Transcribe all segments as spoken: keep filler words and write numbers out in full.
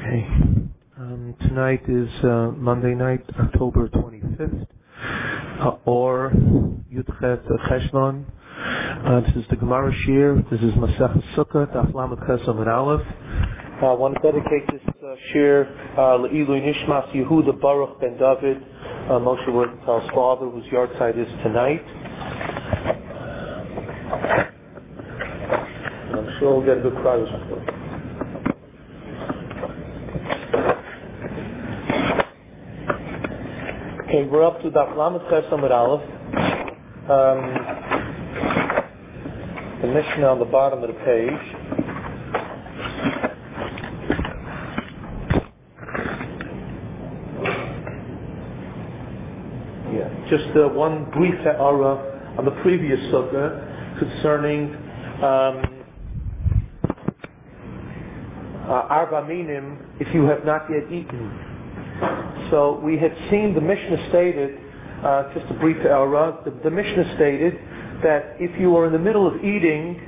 Okay. Um, tonight is uh, Monday night, October twenty-fifth, uh, or Yudchet Cheshvan. Uh, this is the Gemara Shir. This is Masech Sukkah, Daf Lamed Ches Amud Aleph. I want to dedicate this uh, Shir uh, Le'ilui Nishmas Yehuda Baruch Ben David, uh, Moshe Wurtenthal's father, whose yahrzeit is tonight. I'm sure we'll get a good prize for it. Okay, we're up to Daf Lamed Ches Amud Aleph. Um, the Mishnah on the bottom of the page. Yeah, just uh, one brief ha'ara on the previous sukkah concerning um, uh, arba minim if you have not yet eaten. So we had seen the Mishnah stated, uh, just a brief ha'ara, the, the Mishnah stated that if you are in the middle of eating,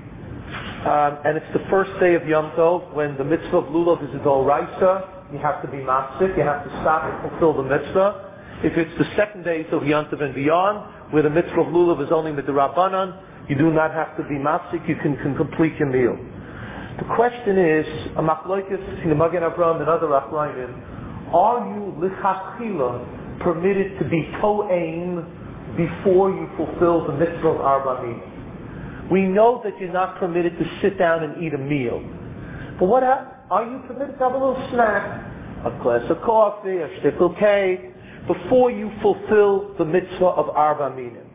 um, and it's the first day of Yom Tov, when the mitzvah of lulav is a doraisa, you have to be mafsik, you have to stop and fulfill the mitzvah. If it's the second days of Yom Tov and beyond, where the mitzvah of lulav is only midrabanan, you do not have to be mafsik, you can, can complete your meal. The question is, a machloikis between the Magen Avraham and other Achronim, are you lichatchila permitted to be to'ein before you fulfill the mitzvah of arba minim? We know that you're not permitted to sit down and eat a meal. But what are you permitted to have a little snack, a glass of coffee, a shtickle cake, before you fulfill the mitzvah of arba minim?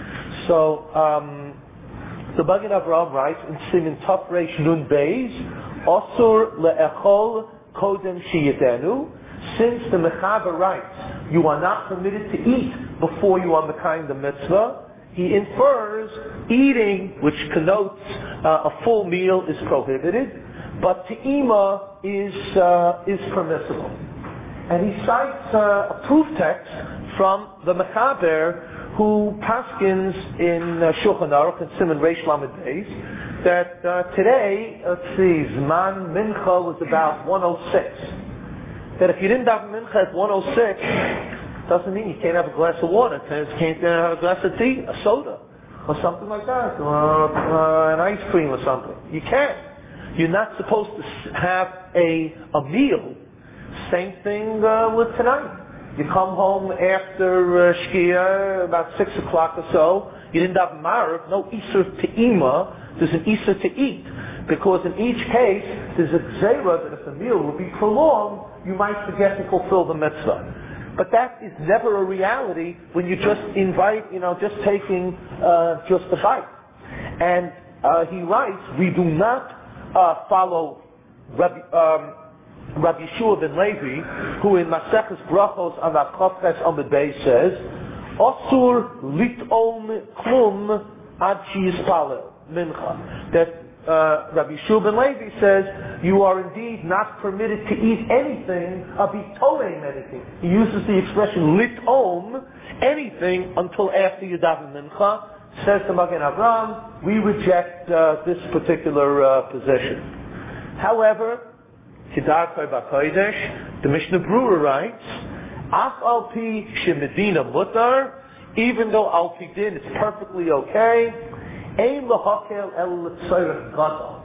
So um, the Magen Avraham writes in Siman Taf Reish Nun Beis, Asur le'echol kodem sheyidenu. Since the Mechaber writes, you are not permitted to eat before you are mekayim the mitzvah, he infers eating, which connotes uh, a full meal, is prohibited, but te'ima is uh, is permissible. And he cites uh, a proof text from the Mechaber, who paskins in uh, Shulchan Aruch and Siman Reish Lamed Beis, that uh, today, let's see, Zman Mincha was about one oh six. That if you didn't have mincha at one oh six, doesn't mean you can't have a glass of water, can't have a glass of tea, a soda, or something like that, or uh, an ice cream or something. You can. You're not supposed to have a a meal. Same thing uh, with tonight. You come home after uh, Shkia, about six o'clock or so, you didn't have Marav, no Isur Te'ima, there's an Isur to eat. Because in each case, there's a gzeira that if the meal will be prolonged, you might forget to fulfill the mitzvah. But that is never a reality when you just invite, you know, just taking uh, just a bite. And uh, he writes, we do not uh, follow Rabbi, um, Rabbi Yeshua ben Levi, who in Maseches Brachos on Chav Ches Amud Beis says, Asur lit'om klum ad sheyispalel mincha. That Uh, Rabbi Yeshua ben Levi says, you are indeed not permitted to eat anything, uh, be to'ein anything. He uses the expression lit'om, anything, until after you daven mincha. Says the Magen Avraham, we reject uh, this particular uh, position. However, Kedat B'Kodesh, the Mishnah Brura writes, Ach al pi shemedina mutar, even though al pi din is perfectly okay, Ein lahakel el l'tzorech gadol.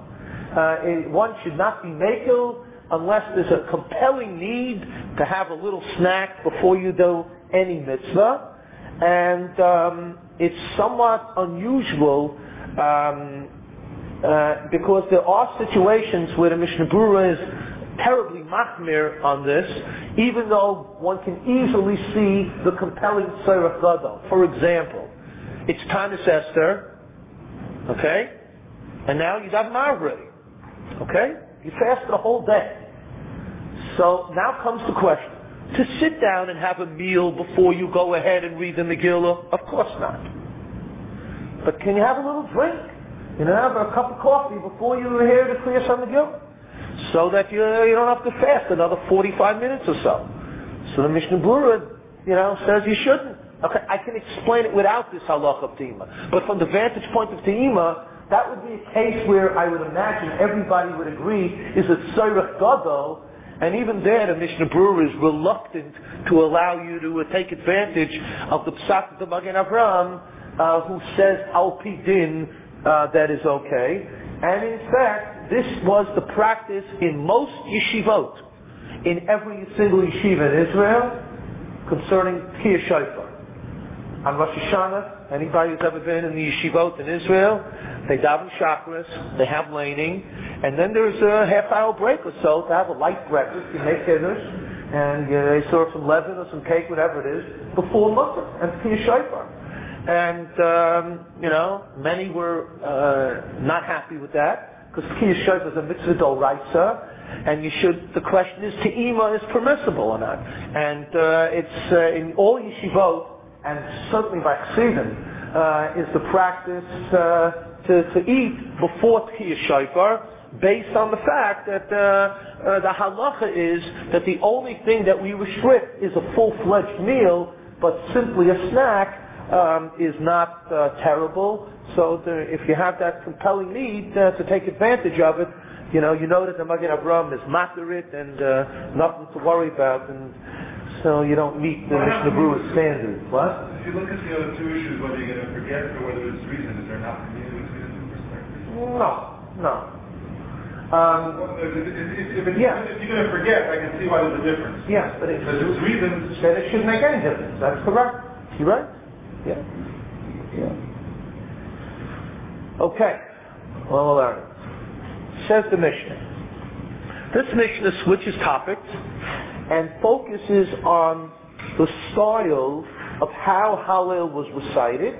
One should not be makel unless there's a compelling need to have a little snack before you do any mitzvah. And um, it's somewhat unusual um, uh, because there are situations where the Mishnah Brura is terribly machmir on this, even though one can easily see the compelling tzorech gadol. For example, it's Tanis Esther. Okay? And now you got Marv ready. Okay? You fasted a whole day. So now comes the question. To sit down and have a meal before you go ahead and read the Megillah? Of course not. But can you have a little drink? You know, have a cup of coffee before you're here to clear some Megillah? So that you, you don't have to fast another forty-five minutes or so. So the Mishnah Brura, you know, says you shouldn't. Okay, I can explain it without this halacha of te'ima. But from the vantage point of te'ima, that would be a case where I would imagine everybody would agree is a tzorech gadol, And even there, the Mishnah Berurah is reluctant to allow you to uh, take advantage of the Psak of the Magen Avraham, uh, who says Al Pi Din uh, that is okay. And in fact, this was the practice in most yeshivot, in every single yeshiva in Israel, concerning Tkiyah Shofar. On Rosh Hashanah, anybody who's ever been in the yeshivot in Israel, they daven chakras, they have laning, and then there's a half hour break or so to have a light breakfast. You make dinners, and uh, they serve some leaven or some cake, whatever it is, before Musaf and Tkiyah Shofar. And, um, you know, many were uh, not happy with that, because Tkiyah Shofar is a mitzvah d'oraisa, and you should, the question is, Te'ima is permissible or not. And uh, it's uh, in all yeshivot, and certainly by Chassidim, uh, is the practice uh, to, to eat before Tkiyah Shofar, based on the fact that uh, uh, the halacha is that the only thing that we restrict is a full-fledged meal, but simply a snack um, is not uh, terrible. So the, if you have that compelling need uh, to take advantage of it, you know, you know that the Magen Avraham is materit and uh, nothing to worry about, and so you don't meet the Mishnah Berurah standard. What? If you look at the other two issues, whether you're going to forget or whether it's reason, is there not continuity between the two perspectives? No, no. Um, well, if, if, if, if, yeah. if you're going to forget, I can see why there's a difference. Yes, but if it's reasons, then it shouldn't make any difference. That's correct. You right? Yeah. Yeah. Okay. Well, all right. Says the Mishnah. This Mishnah switches topics and focuses on the style of how Hallel was recited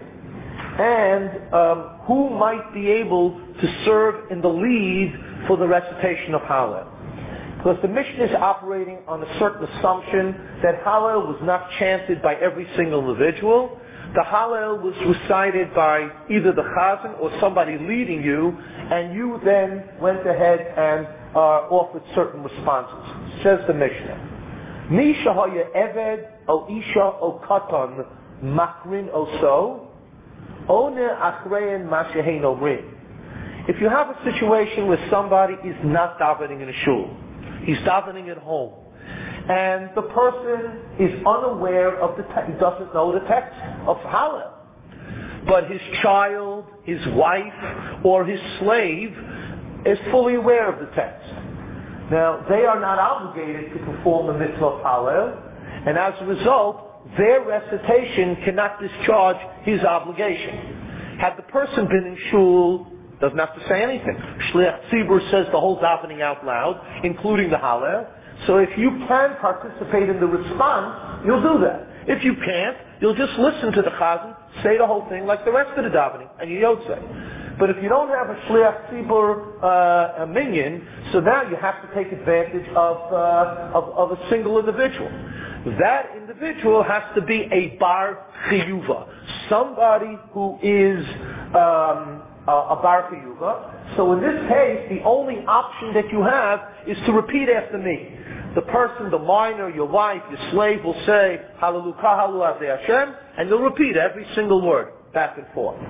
and um, who might be able to serve in the lead for the recitation of Hallel. Because the Mishnah is operating on a certain assumption that Hallel was not chanted by every single individual. The Hallel was recited by either the Chazan or somebody leading you, and you then went ahead and uh, offered certain responses. Says the Mishnah. Mi shahaya eved o isha o katan makrin oso one achrein mashehein omrin. If you have a situation where somebody is not davening in a shul, he's davening at home, and the person is unaware of the text, he doesn't know the text of Hallel, but his child, his wife, or his slave is fully aware of the text. Now, they are not obligated to perform the mitzvah of Hallel, and as a result, their recitation cannot discharge his obligation. Had the person been in shul, doesn't have to say anything. Shliach Tzibur says the whole davening out loud, including the Hallel. So if you can participate in the response, you'll do that. If you can't, you'll just listen to the Chazan, say the whole thing like the rest of the davening, and you don't say. But if you don't have a Shliach Tzibur uh, a minion, so now you have to take advantage of, uh, of, of a single individual. That individual has to be a bar chiyuva, somebody who is um, a, a bar chiyuva. So in this case, the only option that you have is to repeat after me. The person, the minor, your wife, your slave will say, Hallelu kahalu avdei Hashem, and you'll repeat every single word, back and forth.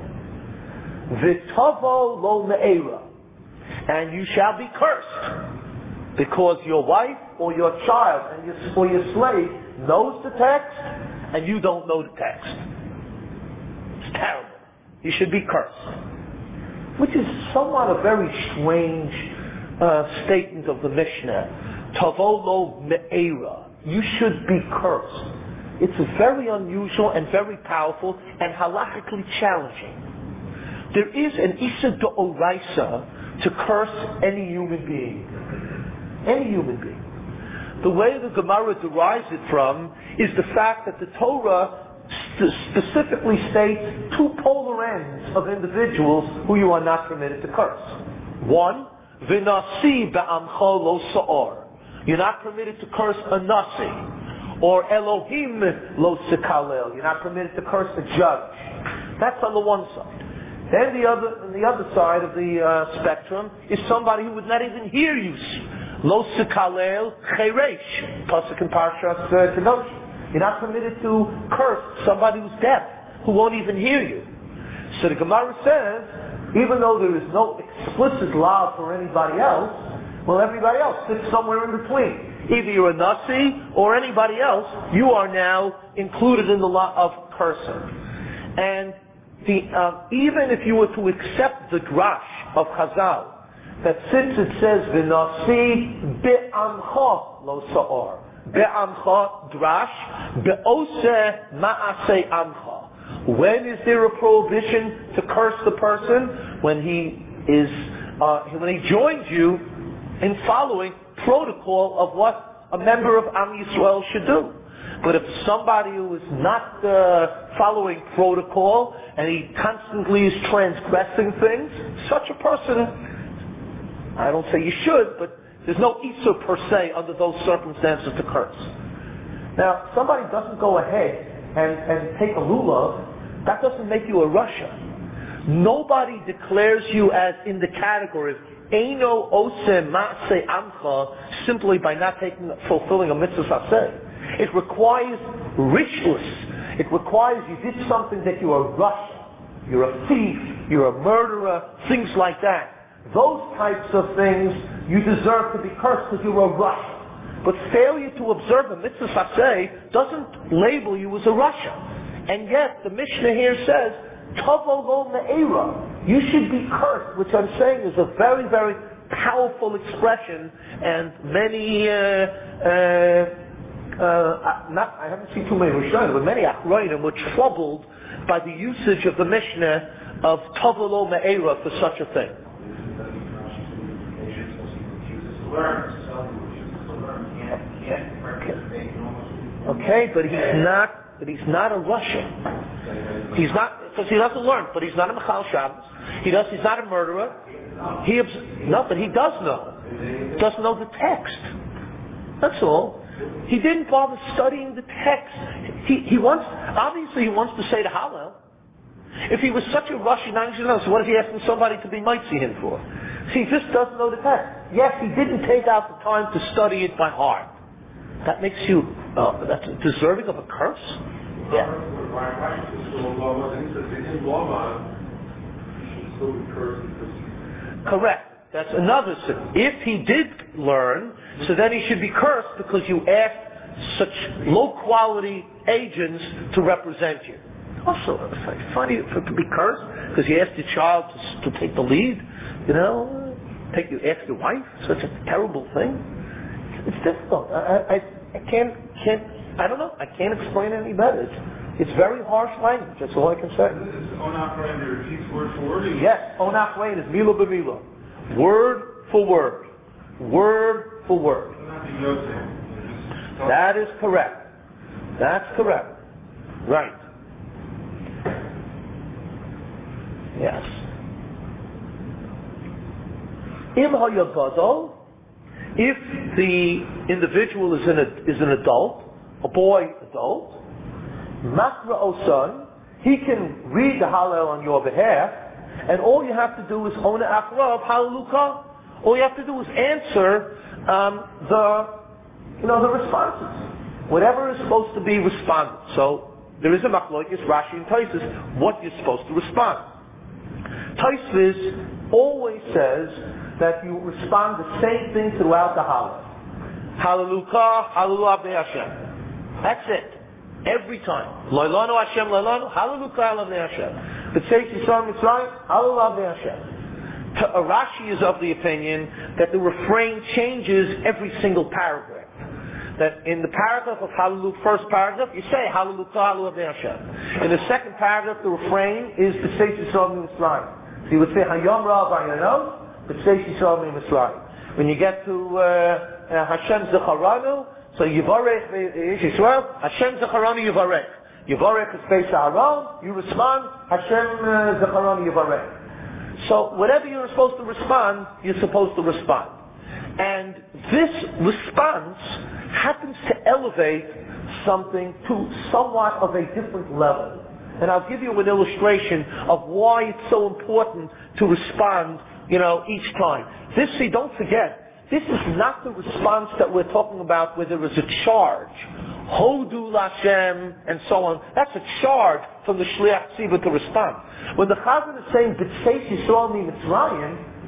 V'tavo lo me'era, and you shall be cursed, because your wife or your child and your, or your slave knows the text, and you don't know the text. It's terrible. You should be cursed. Which is somewhat a very strange uh, statement of the Mishnah. Tavo lo me'era. You should be cursed. It's very unusual and very powerful and halakhically challenging. There is an Issa d'oraisa to curse any human being. Any human being. The way the Gemara derives it from is the fact that the Torah st- specifically states two polar ends of individuals who you are not permitted to curse. One, v'nasi ba'amcha lo sa'or. You're not permitted to curse a nasi. Or Elohim lo sikalel. You're not permitted to curse a judge. That's on the one side. Then the other, on the other side of the uh, spectrum is somebody who would not even hear you. Lo sikalel cheresh. Pasuk in Parshas Kedoshim. You're not permitted to curse somebody who's deaf, who won't even hear you. So the Gemara says, even though there is no explicit law for anybody else, well, everybody else sits somewhere in between. either you're a Nasi or anybody else, you are now included in the law of cursing. And the, uh, even if you were to accept the drash of Chazal, that since it says v'nasi be'amcha lo sa'or, be'amcha drash, be'oseh ma'aseh amcha. When is there a prohibition to curse the person? When he is, uh, when he joins you in following protocol of what a member of Am Yisrael should do. But if somebody who is not uh, following protocol and he constantly is transgressing things, such a person, I don't say you should, but there's no Isur per se under those circumstances to curse. Now, somebody doesn't go ahead and, and take a lulav, that doesn't make you a Russia. Nobody declares you as in the category of Eino Ose Ma'ase Amcha simply by not taking, fulfilling a mitzvah saseh. It requires richness. It requires you did something that you are a Russia. You're a thief, you're a murderer, things like that. Those types of things, you deserve to be cursed because you're a Russia. But failure to observe a mitzvah saseh doesn't label you as a Russia. And yet, the Mishnah here says, Tavo lo me'era. You should be cursed, which I'm saying is a very, very powerful expression, and many, uh, uh, uh, not, I haven't seen too many Rishonim, but many Achronim were troubled by the usage of the Mishnah of Tavo lo me'era for such a thing. Okay, but he's not, but he's not a Russian. He's not, because he doesn't learn, but he's not a Mechal Shabbos. He does, he's not a murderer. He, no, but he does know. Doesn't know the text. That's all. He didn't bother studying the text. He, he wants, obviously he wants to say the Hallel. If he was such a Russian, so what is he asking somebody to be mitzi him for? He just doesn't know the text. Yes, he didn't take out the time to study it by heart. That makes you, uh, that's deserving of a curse? Yeah. Correct. That's another sin. If he did learn, so then he should be cursed because you asked such low quality agents to represent you. Also, it's funny for to be cursed because you asked your child to, to take the lead. You know, take you ask your wife. Such a terrible thing. It's difficult. I, I, I can't, can't. I don't know. I can't explain it any better. It's, it's very harsh language. That's all I can say. This is Onach Rein repeats word for word. Yes, Onach Rein is mila b'mila, word for word, word for word. That is correct. That's correct. Right. Yes. Im ha'yavadol, if the individual is, an is an adult, a boy adult, makra osan, he can read the Hallel on your behalf, and all you have to do is ona achrav halaluka. All you have to do is answer um, the, you know, the responses, whatever is supposed to be responded. So there is a machlokes, Rashi and Tosfos, what you're supposed to respond. Tosfos always says that you respond the same thing throughout the Hallel. Hallelujah, Hallelujah Hashem. That's it. Every time. Loilanu Hashem, Loilanu, Hallelujah, Hallelujah Hashem. But say Yisrael Mitzrayim, Hallelujah Hashem. Rashi is of the opinion that the refrain changes every single paragraph. That in the paragraph of Hallelujah, first paragraph, you say Hallelujah, Hallelujah Hashem. In the second paragraph, the refrain is the say Yisrael Mitzrayim. So you would say Hayom Rav Ayano, but say Yisrael Mitzrayim. When you get to uh, uh, Hashem Zecharanu, so Yivarech Yisrael, Hashem Zecharanu Yivarech. Yivarech is Beis Aaron, you respond, Hashem Zecharanu Yivarech. So whatever you're supposed to respond, you're supposed to respond. And this response happens to elevate something to somewhat of a different level. And I'll give you an illustration of why it's so important to respond, you know, each time. This, see, don't forget, this is not the response that we're talking about where there is a charge. Hodu Lashem, and so on. That's a charge from the Shliach Tzibah to respond. When the Chazan is saying, B'tzei Yisrael mi Mitzrayim,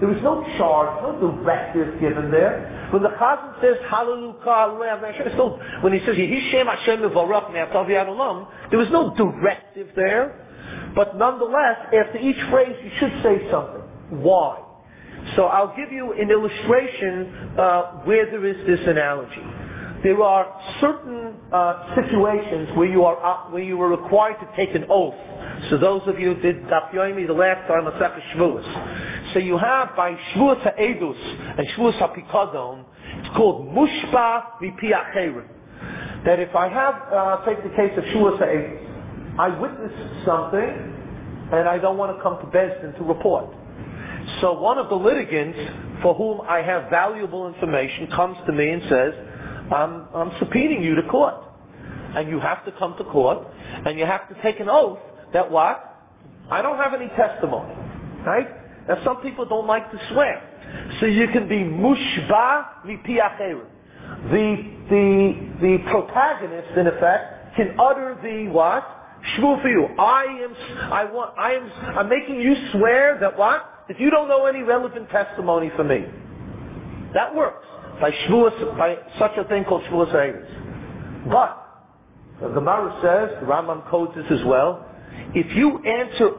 There was no charge, no directive given there. When the Chazan says, Hallelujah, Hallelujah, so when he says, Yehishem Hashem Mevarach Me'atav Yad Olam, there was no directive there. But nonetheless, after each phrase, you should say something. Why? So I'll give you an illustration uh, where there is this analogy. There are certain uh, situations where you are uh, where you are required to take an oath. So those of you who did Daf Yomi the last time, Masechah Shavuos. So you have by Shavuos HaEdus and Shavuos HaPikadon, it's called Mushba Mipi Acherim. That if I have, uh, take the case of Shavuos HaEdus, I witnessed something and I don't want to come to Beis Din to report. So one of the litigants for whom I have valuable information comes to me and says, I'm, I'm subpoenaing you to court. And you have to come to court and you have to take an oath that what? I don't have any testimony. Right? Now some people don't like to swear. So you can be mushba mipi acherim. The, the, the protagonist, in effect, can utter the what? Shvu for you. I am, I want, I am, I'm making you swear that what? That you don't know any relevant testimony for me. That works. By shvuas, by such a thing called shvuas HaEdus. But, the Gemara says, the Rambam quotes this as well, if you answer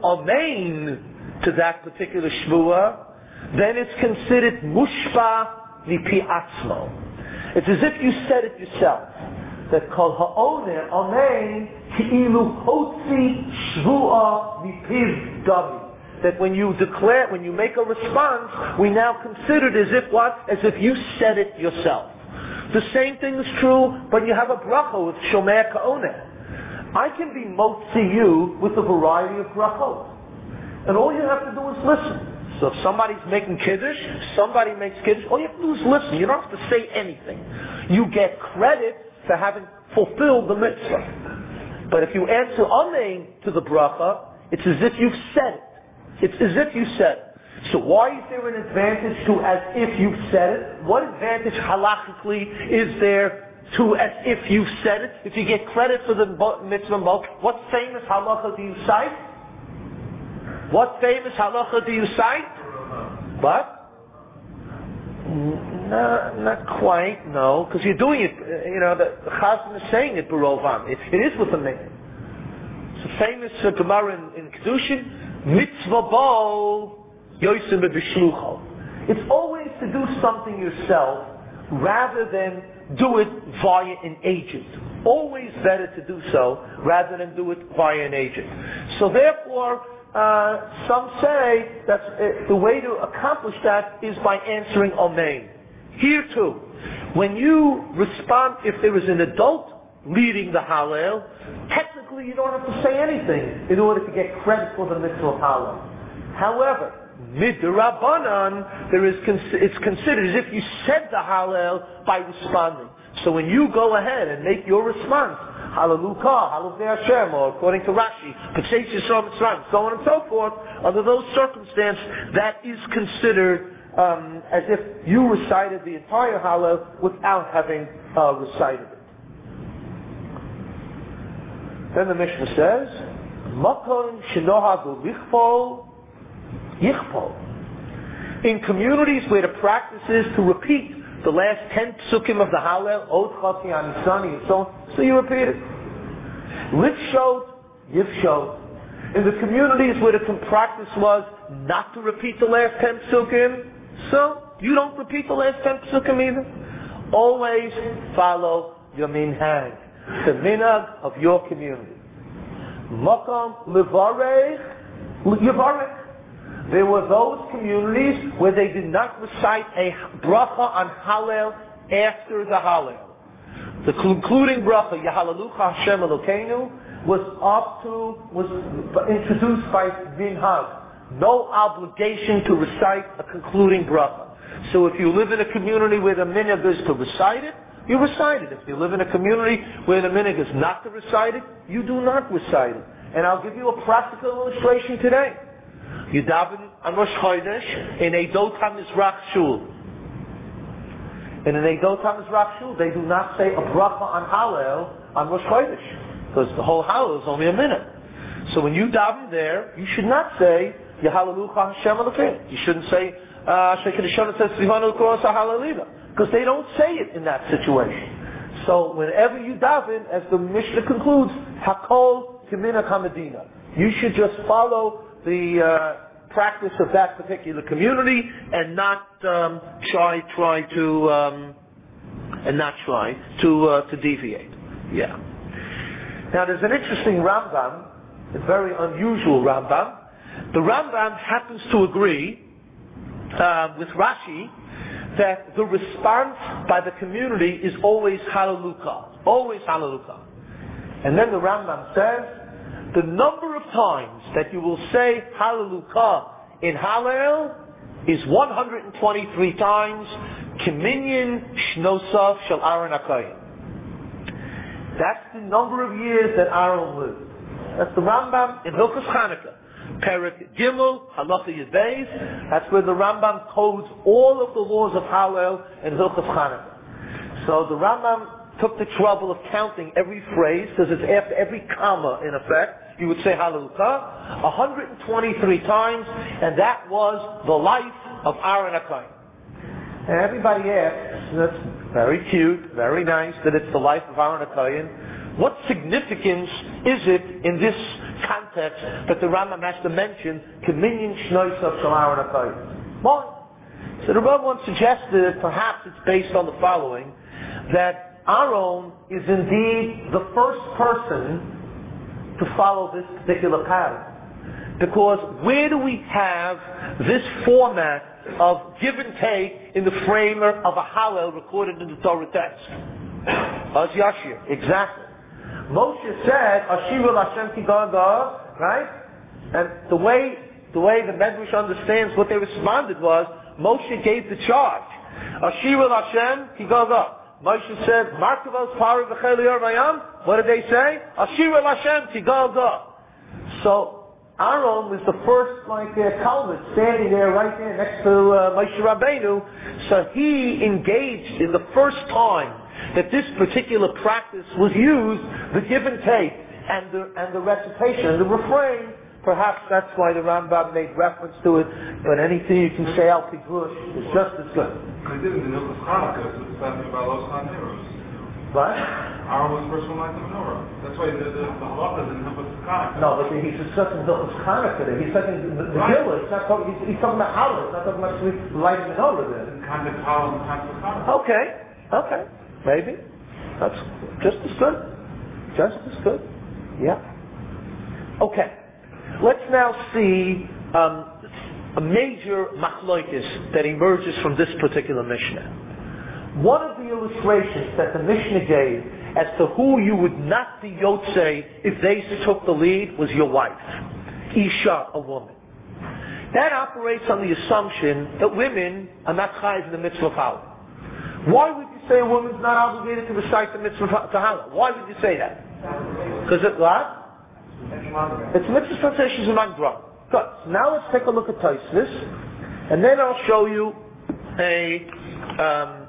amen to that particular shvuah, then it's considered mushba mipi atzmo. It's as if you said it yourself. That kol ha'oner amen ki'ilu hotzi shvuah mipiv davi. That when you declare, when you make a response, we now consider it as if what? As if you said it yourself. The same thing is true when you have a bracha with Shomer Ka'oneh. I can be motzi you with a variety of brachot. And all you have to do is listen. So if somebody's making kiddush, somebody makes kiddush, all you have to do is listen. You don't have to say anything. You get credit for having fulfilled the mitzvah. But if you answer amen to the bracha, it's as if you've said it. It's as if you said it. So why is there an advantage to as if you've said it? What advantage halachically is there to as if you've said it? If you get credit for the mitzvah, what famous halacha do you cite? What famous halacha do you cite? What? No, not quite, no. Because you're doing it, you know, the, the Chazan is saying it, Barovan. It, it is with a name. It's a famous uh, Gemara in, in Kedushin. Mitzvah bo yosim b'shlucho. It's always to do something yourself rather than do it via an agent. Always better to do so rather than do it via an agent. So therefore, uh, some say that uh, the way to accomplish that is by answering amen. Here too, when you respond, if there is an adult leading the Hallel, technically you don't have to say anything in order to get credit for the mitzvah of Hallel. However, midrabanan, there is it's considered as if you said the Hallel by responding. So when you go ahead and make your response, Hallelujah, Hallelujah Hashem, or according to Rashi, P'tzeis Yisrael Mitzrayim, so on and so forth, under those circumstances, that is considered um, as if you recited the entire Hallel without having uh, recited it. Then the Mishnah says, Makom shenohagu lichpol, yichpol. In communities where the practice is to repeat the last ten psukim of the Hallel, Od Chati Anisani, and so on, so you repeat it. Lifshot, Yifshot. In the communities where the practice was not to repeat the last ten psukim, so you don't repeat the last ten psukim either. Always follow your minhag, the minhag of your community. Makam levarech, yivarech. There were those communities where they did not recite a bracha on Hallel after the Hallel. The concluding bracha, Yahalalucha Hashem Elokeinu, was up to, was introduced by minhag. No obligation to recite a concluding bracha. So if you live in a community where the minhag is to recite it, you recite it. If you live in a community where the minhag is not to recite it, you do not recite it. And I'll give you a practical illustration today. You daven on Rosh Chodesh in a Eidot HaMizrach shul. In an Eidot HaMizrach shul, they do not say a bracha on Hallel on Rosh Chodesh, because the whole Hallel is only a minute. So when you daven there, you should not say Yahalalucha Hashem Elokeinu. You shouldn't say because they don't say it in that situation. So whenever you daven, as the Mishnah concludes, Hakol Kimina Kamadina, you should just follow the uh, practice of that particular community and not um, try try to um, and not try to uh, to deviate. Yeah. Now there's an interesting Rambam, a very unusual Rambam. The Rambam happens to agree uh, with Rashi that the response by the community is always Hallelujah, always Hallelujah. And then the Rambam says, the number of times that you will say Hallelujah in Hallel is one hundred twenty-three times, Kiminyan Shnosav Shel Aaron HaKohen. That's the number of years that Aaron lived. That's the Rambam in Hilchos Chanukah. Perek Gimel, Halacha Yud Beis, that's where the Rambam codes all of the laws of Hallel and Hilchos Chanukah. So the Rambam took the trouble of counting every phrase, because it's after every comma, in effect, you would say Hallelujah, one hundred twenty-three times, and that was the life of Aaron HaKohen. And everybody asks, that's very cute, very nice, that it's the life of Aaron HaKohen. What significance is it in this context that the Rambam has to mention Kiminyan Shnosav Shel Aaron HaKohen? Why? So the Rambam suggested that perhaps it's based on the following, that Aaron is indeed the first person to follow this particular pattern. Because where do we have this format of give and take in the framework of a Hallel recorded in the Torah text? Az Yashir, exactly. Moshe said, Ashiru Hashem Ki Gaga, right? And the way the way the Medrash understands what they responded was, Moshe gave the charge. Ashiru Hashem Ki Gaga. Moshe said, Markavos Pari V'cheli Yormayam. What did they say? Ashiru Hashem Ki Gaga. So Aaron was the first, like, uh, Talmud standing there right there next to uh, Moshe Rabbeinu. So he engaged in the first time that this particular practice was used, the give and take, and the, and the recitation, and the refrain. Perhaps that's why the Rambam made reference to it, but anything you can say Al Pidrush is just as good. They did in the Hilchos Chanukah, so it's talking about Los Haneros. What? Aaron was the first one like the menorah. That's why the, the, the halacha is in Hilchos Chanukah. No, but he's discussing Hilchos Chanukah there. He's talking the, the right. Gillah. He's not talking, he's, he's talking about Hallel. He's not talking about lighting the menorah there. In context of Hallel and context of Chanukah. Okay, okay. Maybe. That's just as good. Just as good. Yeah. Okay. Let's now see um, a major machloikis that emerges from this particular Mishnah. One of the illustrations that the Mishnah gave as to who you would not be yotzei if they took the lead was your wife. Isha, a woman. That operates on the assumption that women are not chayiv in the mitzvah of Hallel. Why would you say a woman's not obligated to recite the mitzvah to Hallel? Why would you say that? Because it what? It's mitzvah translations of Magdra. Good. So now let's take a look at Tosfos, and then I'll show you a um,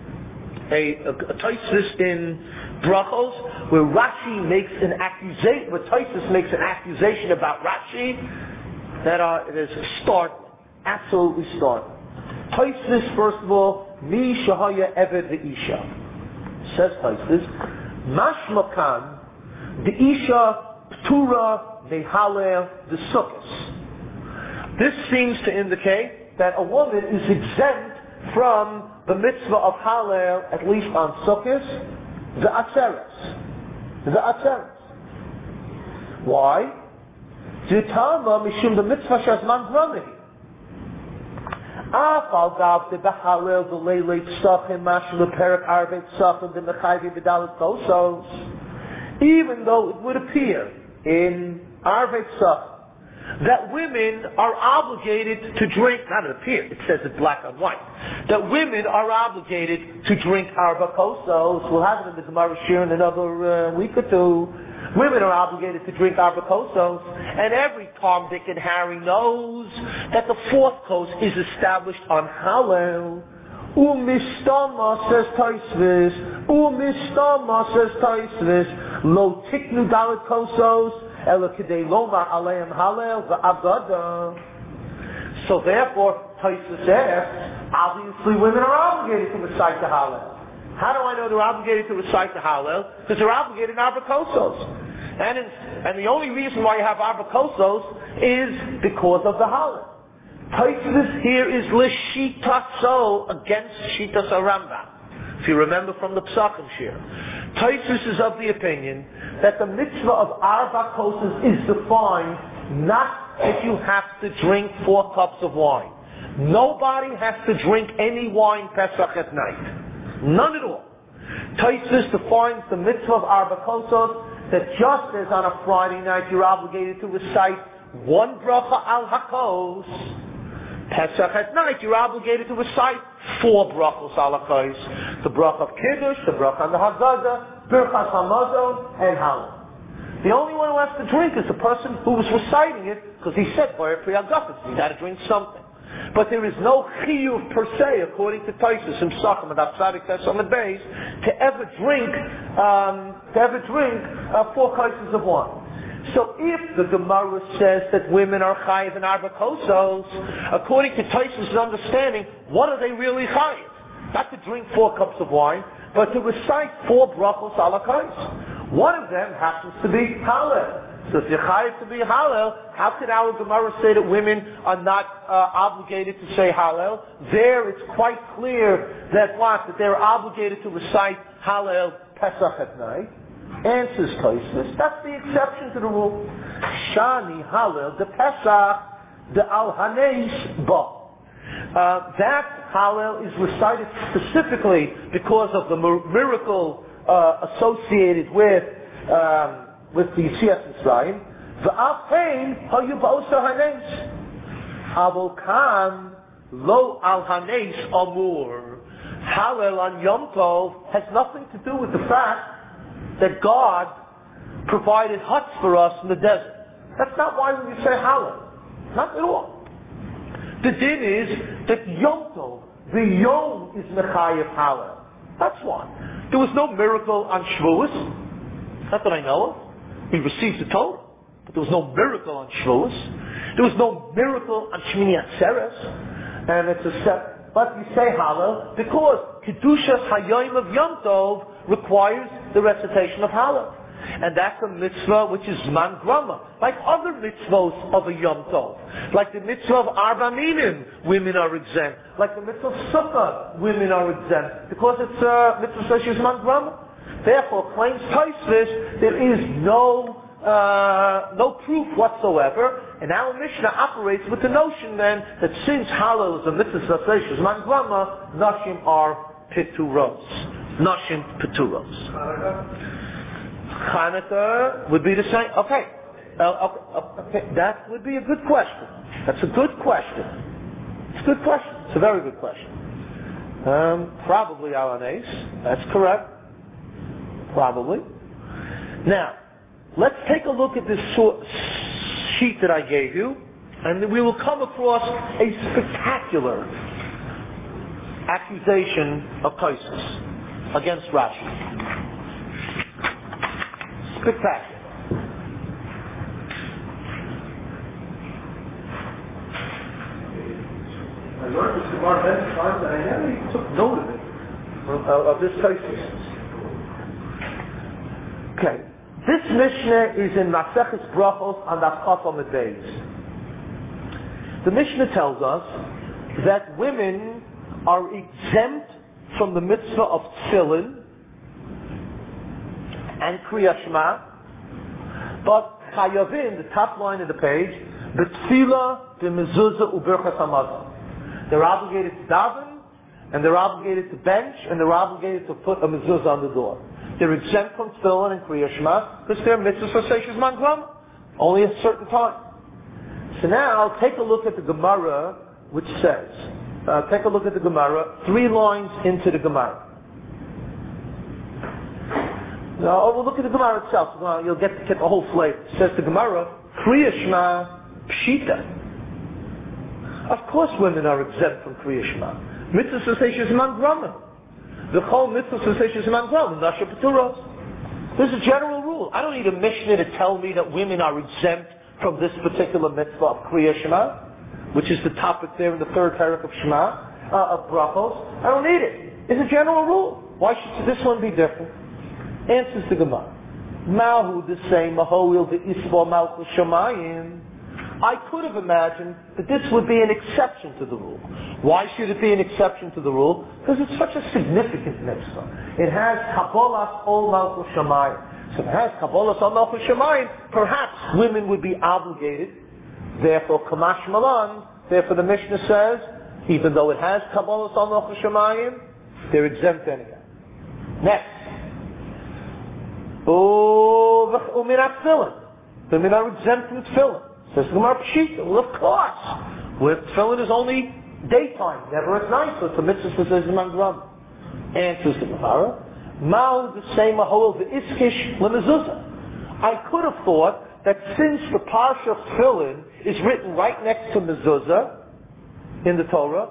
a, a, a Tosfos in Brachos where Rashi makes an accusation, where Tosfos makes an accusation about Rashi that are it is startling, absolutely startling. Tosfos, first of all, Mi Shahaya Eved Ve'isha. Says Tosfos, Mashma Kan, the Isha Ptura Mehalel the Sukkos. This seems to indicate that a woman is exempt from the mitzvah of Hallel, at least on Sukkos, the Atzeres. The Atzeres. Why? Ditama Mishum the mitzvah Shazman Brani. Afal Gav the Behalel the Leilei Tzachim Mashal the Perak Arvei Tzachim the Mechayvi Vidalit Kosos. Even though it would appear in Arvei Tzachim that women are obligated to drink, not it appear, it says it black on white, that women are obligated to drink Arba Kosos. We'll have it in the Gemara Shir in another uh, week or two. Women are obligated to drink Arba Kosos, and every Tom, Dick, and Harry knows that the fourth kos is established on Hallel. Umistama says Tosfos, Umistama says Tosfos, Lo tiknu dalet kosos, ela kidei lomar aleim Hallel v'agada. So therefore, Tosfos asks, obviously women are obligated to recite the Hallel. How do I know they're obligated to recite the Hallel? Because they're obligated in Arba Kosos. And, in, and the only reason why you have Arba Kosos is because of the Hallel. Tosfos here is l'shitaso against shitas Rambam. If you remember from the Psachim Shir, Tosfos is of the opinion that the mitzvah of Arba Kosos is defined not if you have to drink four cups of wine. Nobody has to drink any wine Pesach at night. None at all. Tosfos defines the mitzvah of Arba Kosos that just as on a Friday night you're obligated to recite one bracha al hakos, Pesach at night you're obligated to recite four brachos al hakos: the bracha of Kiddush, the bracha on the Haggadah, Birchas Hamazon, and Hallel. The only one who has to drink is the person who was reciting it, because he said, "Boyer Pri Agafetz," he had to drink something. But there is no chiyuv per se, according to Tosfos and Psachim and Tzadik Tes Amud Beis, to ever drink, um, to ever drink uh, four kaises of wine. So if the Gemara says that women are chayiv in Arba Kosos, according to Tosfos' understanding, what are they really chayiv? Not to drink four cups of wine, but to recite four brachos ala kais. One of them happens to be Hallel. So if you're chayiv to be Hallel, how could our Gemara say that women are not uh, obligated to say Hallel? There it's quite clear that what? That they're obligated to recite Hallel Pesach at night. Answers Tosfos, that's the exception to the rule. Shani Hallel the Pesach the Al Hanes Ba. Uh, that Hallel is recited specifically because of the miracle uh, associated with um, with the Yetzias Mitzrayim. V'afein hayuba'osa hanes. Avol kan lo al hanes amur. Hallel on Yom Tov has nothing to do with the fact that God provided huts for us in the desert. That's not why we say Hallel. Not at all. The din is that Yom Tov, the Yom is Mechayev Hallel. That's why. There was no miracle on Shavuos. Not that I know of. We received the Torah, but there was no miracle on Shavuos. There was no miracle on Shmini Atzeres. And it's a step. But you say Hallel because Kedushas Hayoim of Yom Tov requires the recitation of Hallel. And that's a mitzvah which is man grama, like other mitzvahs of a Yom Tov. Like the mitzvah of Arba Minim, women are exempt. Like the mitzvah of Sukkah, women are exempt. Because it's a mitzvah such as man grama. Therefore, claims Tosfos, there is no uh, no proof whatsoever, and our Mishnah operates with the notion then that since Hallel is a mitzvah such as man grama, nashim are pituros. Nashim pituros. Chanukah would be the same. Okay. Uh, okay, okay, that would be a good question. That's a good question. It's a good question. It's a very good question. Um, probably Alanes. That's correct. Probably. Now, let's take a look at this sheet that I gave you, and we will come across a spectacular accusation of Tosfos against Rashi. Spectacular. I learned this Gemara many times, and I never even took note of it, of, of this Tosfos. Okay, this Mishnah is in Maseches Brachos on the Chaf Amud Beis. The Mishnah tells us that women are exempt from the mitzvah of tefillin and Kriyas Shema, but chayavin, the top line of the page, b'tfila, b'mezuzah, u'birchas hamazon. They're obligated to daven, and they're obligated to bench, and they're obligated to put a mezuzah on the door. They're exempt from tefillin and Kriyas Shema because they're mitzvahs for seishes man grama, only a certain time. So now take a look at the Gemara, which says, uh, take a look at the Gemara, three lines into the Gemara. Now, we'll look at the Gemara itself. Well, you'll get, get the whole flavor. It says the Gemara, Kriyas Shema pshita. Of course, women are exempt from Kriyas Shema. Mitzvahs for seishes man grama. The whole mitzvah says man grama, nashim pituros. There's a general rule. I don't need a Mishnah to tell me that women are exempt from this particular mitzvah of Kriyas Shema. which is the topic there in the third parak of Shema, uh, of Brachos. I don't need it. It's a general rule. Why should this one be different? Answers the Gemara. Mahu the same, Mahoil the Isba Malchus Shamayim. I could have imagined that this would be an exception to the rule. Why should it be an exception to the rule? Because it's such a significant mitzvah. It has Kabbalas Ol Malchus Shamayim. So if it has Kabbalas Ol Malchus Shamayim, perhaps women would be obligated. Therefore, Kamash Malan, therefore the Mishnah says, even though it has Kabbalas Ol Malchus Shamayim, they're exempt anyhow. Next. Oh, Uminat Tefillin. The women are exempt from Tefillin. Says the Gemara Pshita. Well, of course. Where Tefillin is only daytime, never at night, so it's a mitzvah that says Mangram. Answers the Gemara. Ma'u the same Ahol the Iskish Lemezuzah. I could have thought that since the Parsha of Tefillin is written right next to Mezuzah in the Torah,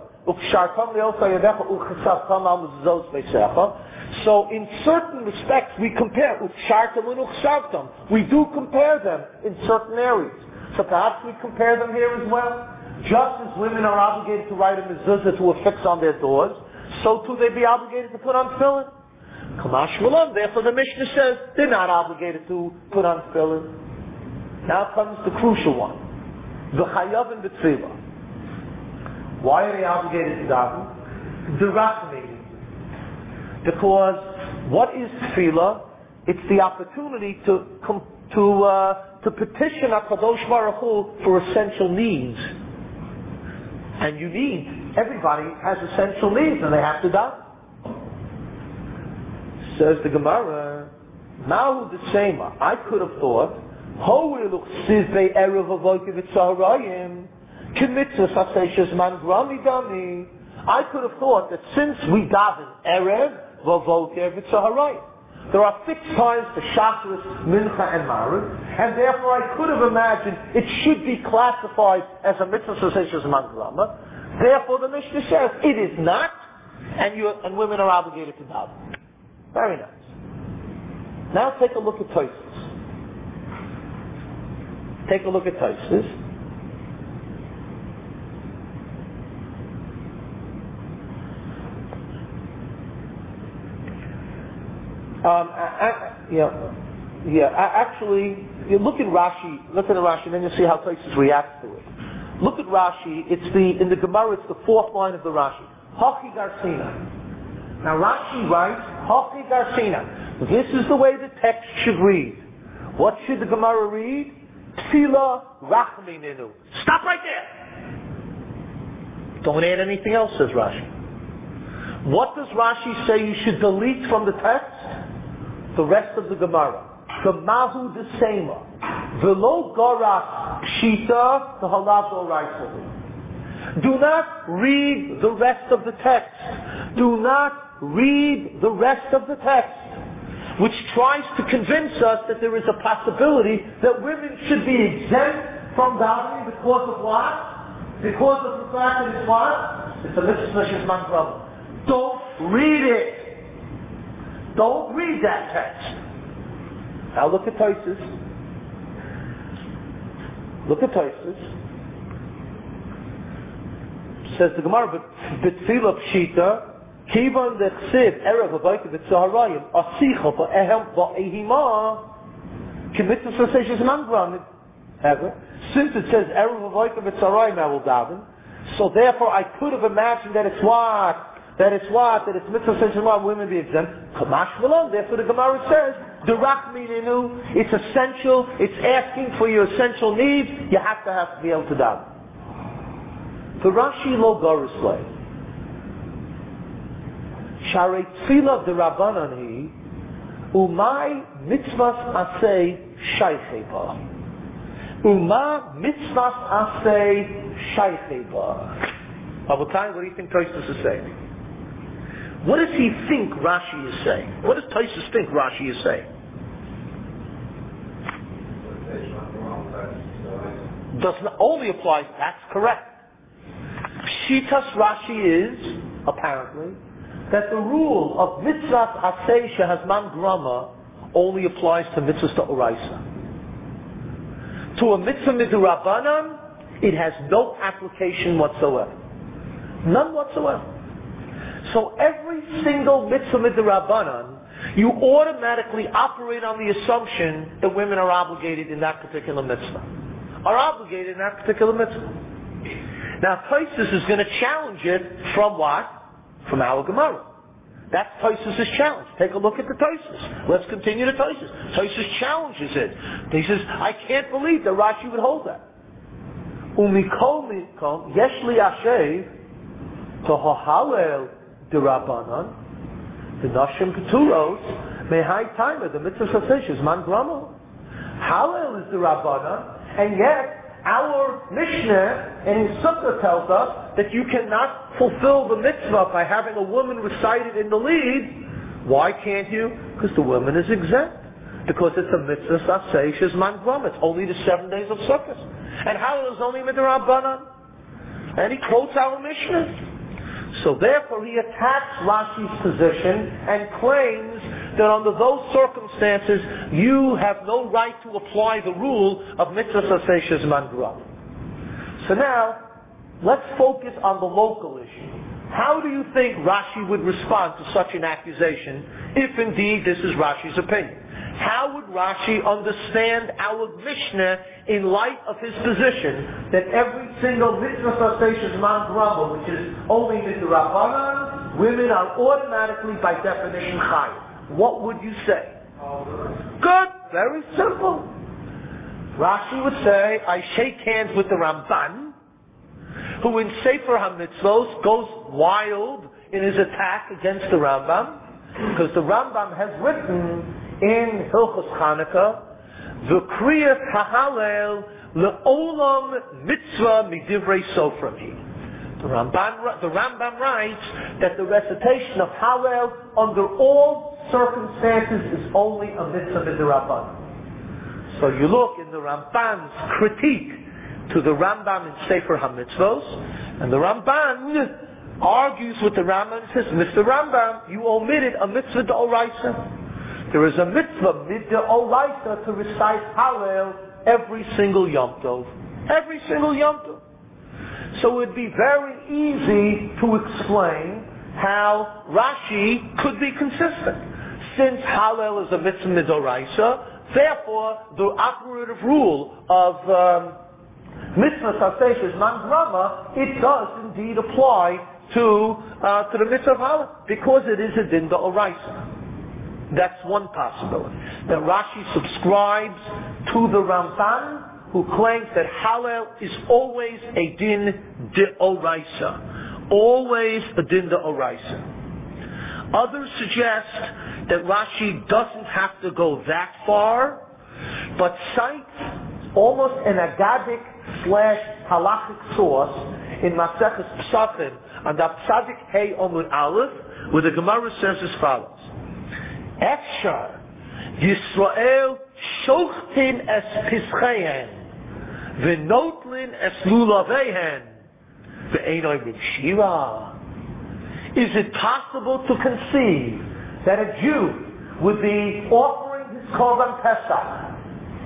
so in certain respects we compare Ukshartam and Ukshartam. We do compare them in certain areas. So perhaps we compare them here as well. Just as women are obligated to write a mezuzah to affix on their doors, so too they be obligated to put on tefillin. Kamash Malan, therefore the Mishnah says they're not obligated to put on tefillin. Now comes the crucial one. The chayav and the tefillah. Why are they obligated to daven? The rachmei. Because what is tefillah? It's the opportunity to to uh, to petition HaKadosh Baruch Hu for essential needs. And you need, everybody has essential needs and they have to daven. Says the Gemara, Mahu the same. I could have thought, I could have thought that since we daven Erev, Vavoker, V'Tzaharayim, there are fixed times for Shacharis, Mincha, and Maariv, and therefore I could have imagined it should be classified as a mitzvah Saseshus Mangrama. Therefore the Mishnah says it is not, and you and women are obligated to daven. Very nice. Now take a look at Tosfos. Take a look at Tosfos. Um, I, I, yeah, yeah. I, actually, you look at Rashi. Look at the Rashi, and then you see how Tosfos reacts to it. Look at Rashi. It's the in the Gemara. It's the fourth line of the Rashi. Hachi Garsina. Now Rashi writes Hachi Garsina. This is the way the text should read. What should the Gemara read? Tefillah Rachmininu. Stop right there. Don't add anything else, says Rashi. What does Rashi say you should delete from the text? The rest of the Gemara. The Mahu the Sema. Velo Goras Pshita the Halav Oraisa. Do not read the rest of the text. Do not read the rest of the text, which tries to convince us that there is a possibility that women should be exempt from davening because of what? Because of the fact that it's what? It's a mitzvah shesman brother. Don't read it. Don't read that text. Now look at Tosfos. Look at Tosfos. Says the Gemara, but B'tfilah Pshita, Kivan dechsiv erev habayka v'tzaharayim asicha ba'ehem ba'ehima k'mitzvah saseshes mangram. Since it says erev habayka v'tzaharayim I will daven, so therefore I could have imagined that it's what that it's what that it's mitzvah saseshes mangram women be exempt. Kamash v'lon. Therefore the Gemara says the rachmininu. It's essential. It's asking for your essential needs. You have to have to be able to daven. The Rashi lo garislay. Sharei tefillah de Rabbanan hi, umay mitzvahs asay shaycheba. Uma mitzvahs asay shaycheba. Abotai, what do you think Tosfos is saying? What does he think Rashi is saying? What does Tosfos think Rashi is saying? Does not only apply, that's correct. Pshitas Rashi is, apparently, that the rule of mitzvah asay shehazman grama only applies to mitzvahs d'oraisa. To a mitzvah midurabanan, it has no application whatsoever. None whatsoever. So every single mitzvah midrabanan, you automatically operate on the assumption that women are obligated in that particular mitzvah. Are obligated in that particular mitzvah. Now, Tosfos is going to challenge it from what? From our Gemara. That's Tosfos' challenge. Take a look at the Tosfos. Let's continue the Tosfos. Tosfos challenges it. He says, I can't believe that Rashi would hold that. Umikol mikom yesh li ashev tohalel derabanan the nashim keturos mehai timer the mitzvah sashish man gramo. Halel is derabanan, and yet our Mishnah in Sukkah tells us that you cannot fulfill the mitzvah by having a woman recited in the lead. Why can't you? Because the woman is exempt. Because it's a mitzvah saseish man grum. It's only the seven days of Sukkot. And Halal is only midrabanan. And he quotes our Mishnah. So therefore he attacks Rashi's position and claims that under those circumstances you have no right to apply the rule of mitzvah saseish man grum. So now, let's focus on the local issue. How do you think Rashi would respond to such an accusation, if indeed this is Rashi's opinion? How would Rashi understand our Mishnah in light of his position that every single mitzvah saseish man grumble, which is only midrabanan, women are automatically by definition chayav? What would you say? Good, very simple. Rashi would say, I shake hands with the Ramban, who in Sefer HaMitzvos goes wild in his attack against the Rambam, because the Rambam has written in Hilchos Chanukah, V'kriyas hahalel le'olam mitzvah midivrei sofrim. The Rambam, the Rambam writes that the recitation of Hallel under all circumstances is only a mitzvah midrabanan. So you look in the Rambam's critique to the Rambam in Sefer HaMitzvos, and the Ramban argues with the Rambam and says, Mister Rambam, you omitted a mitzvah d'oraisa. There is a mitzvah mid'oraisa to recite Hallel every single Yom Tov. Every single Yom Tov. So it would be very easy to explain how Rashi could be consistent. Since Hallel is a mitzvah mid'oraisa, therefore the operative rule of um, mitzvah saseish man grama, it does indeed apply to uh, to the mitzvah of Hallel, because it is a din d'oraisa. That's one possibility. That Rashi subscribes to the Ramban, who claims that Hallel is always a din d'oraisa. Always a din d'oraisa. Others suggest that Rashi doesn't have to go that far, but cites almost an agadic slash halachic source in Maseches Psachim on the Tzadik Hey Omud Aleph, where the Gemara says as follows: Efshar Yisrael shochtin es pischeihen v'notlin es lulaveihen ve'enoi Reb Shira. Is it possible to conceive that a Jew would be offering his Korban Pesach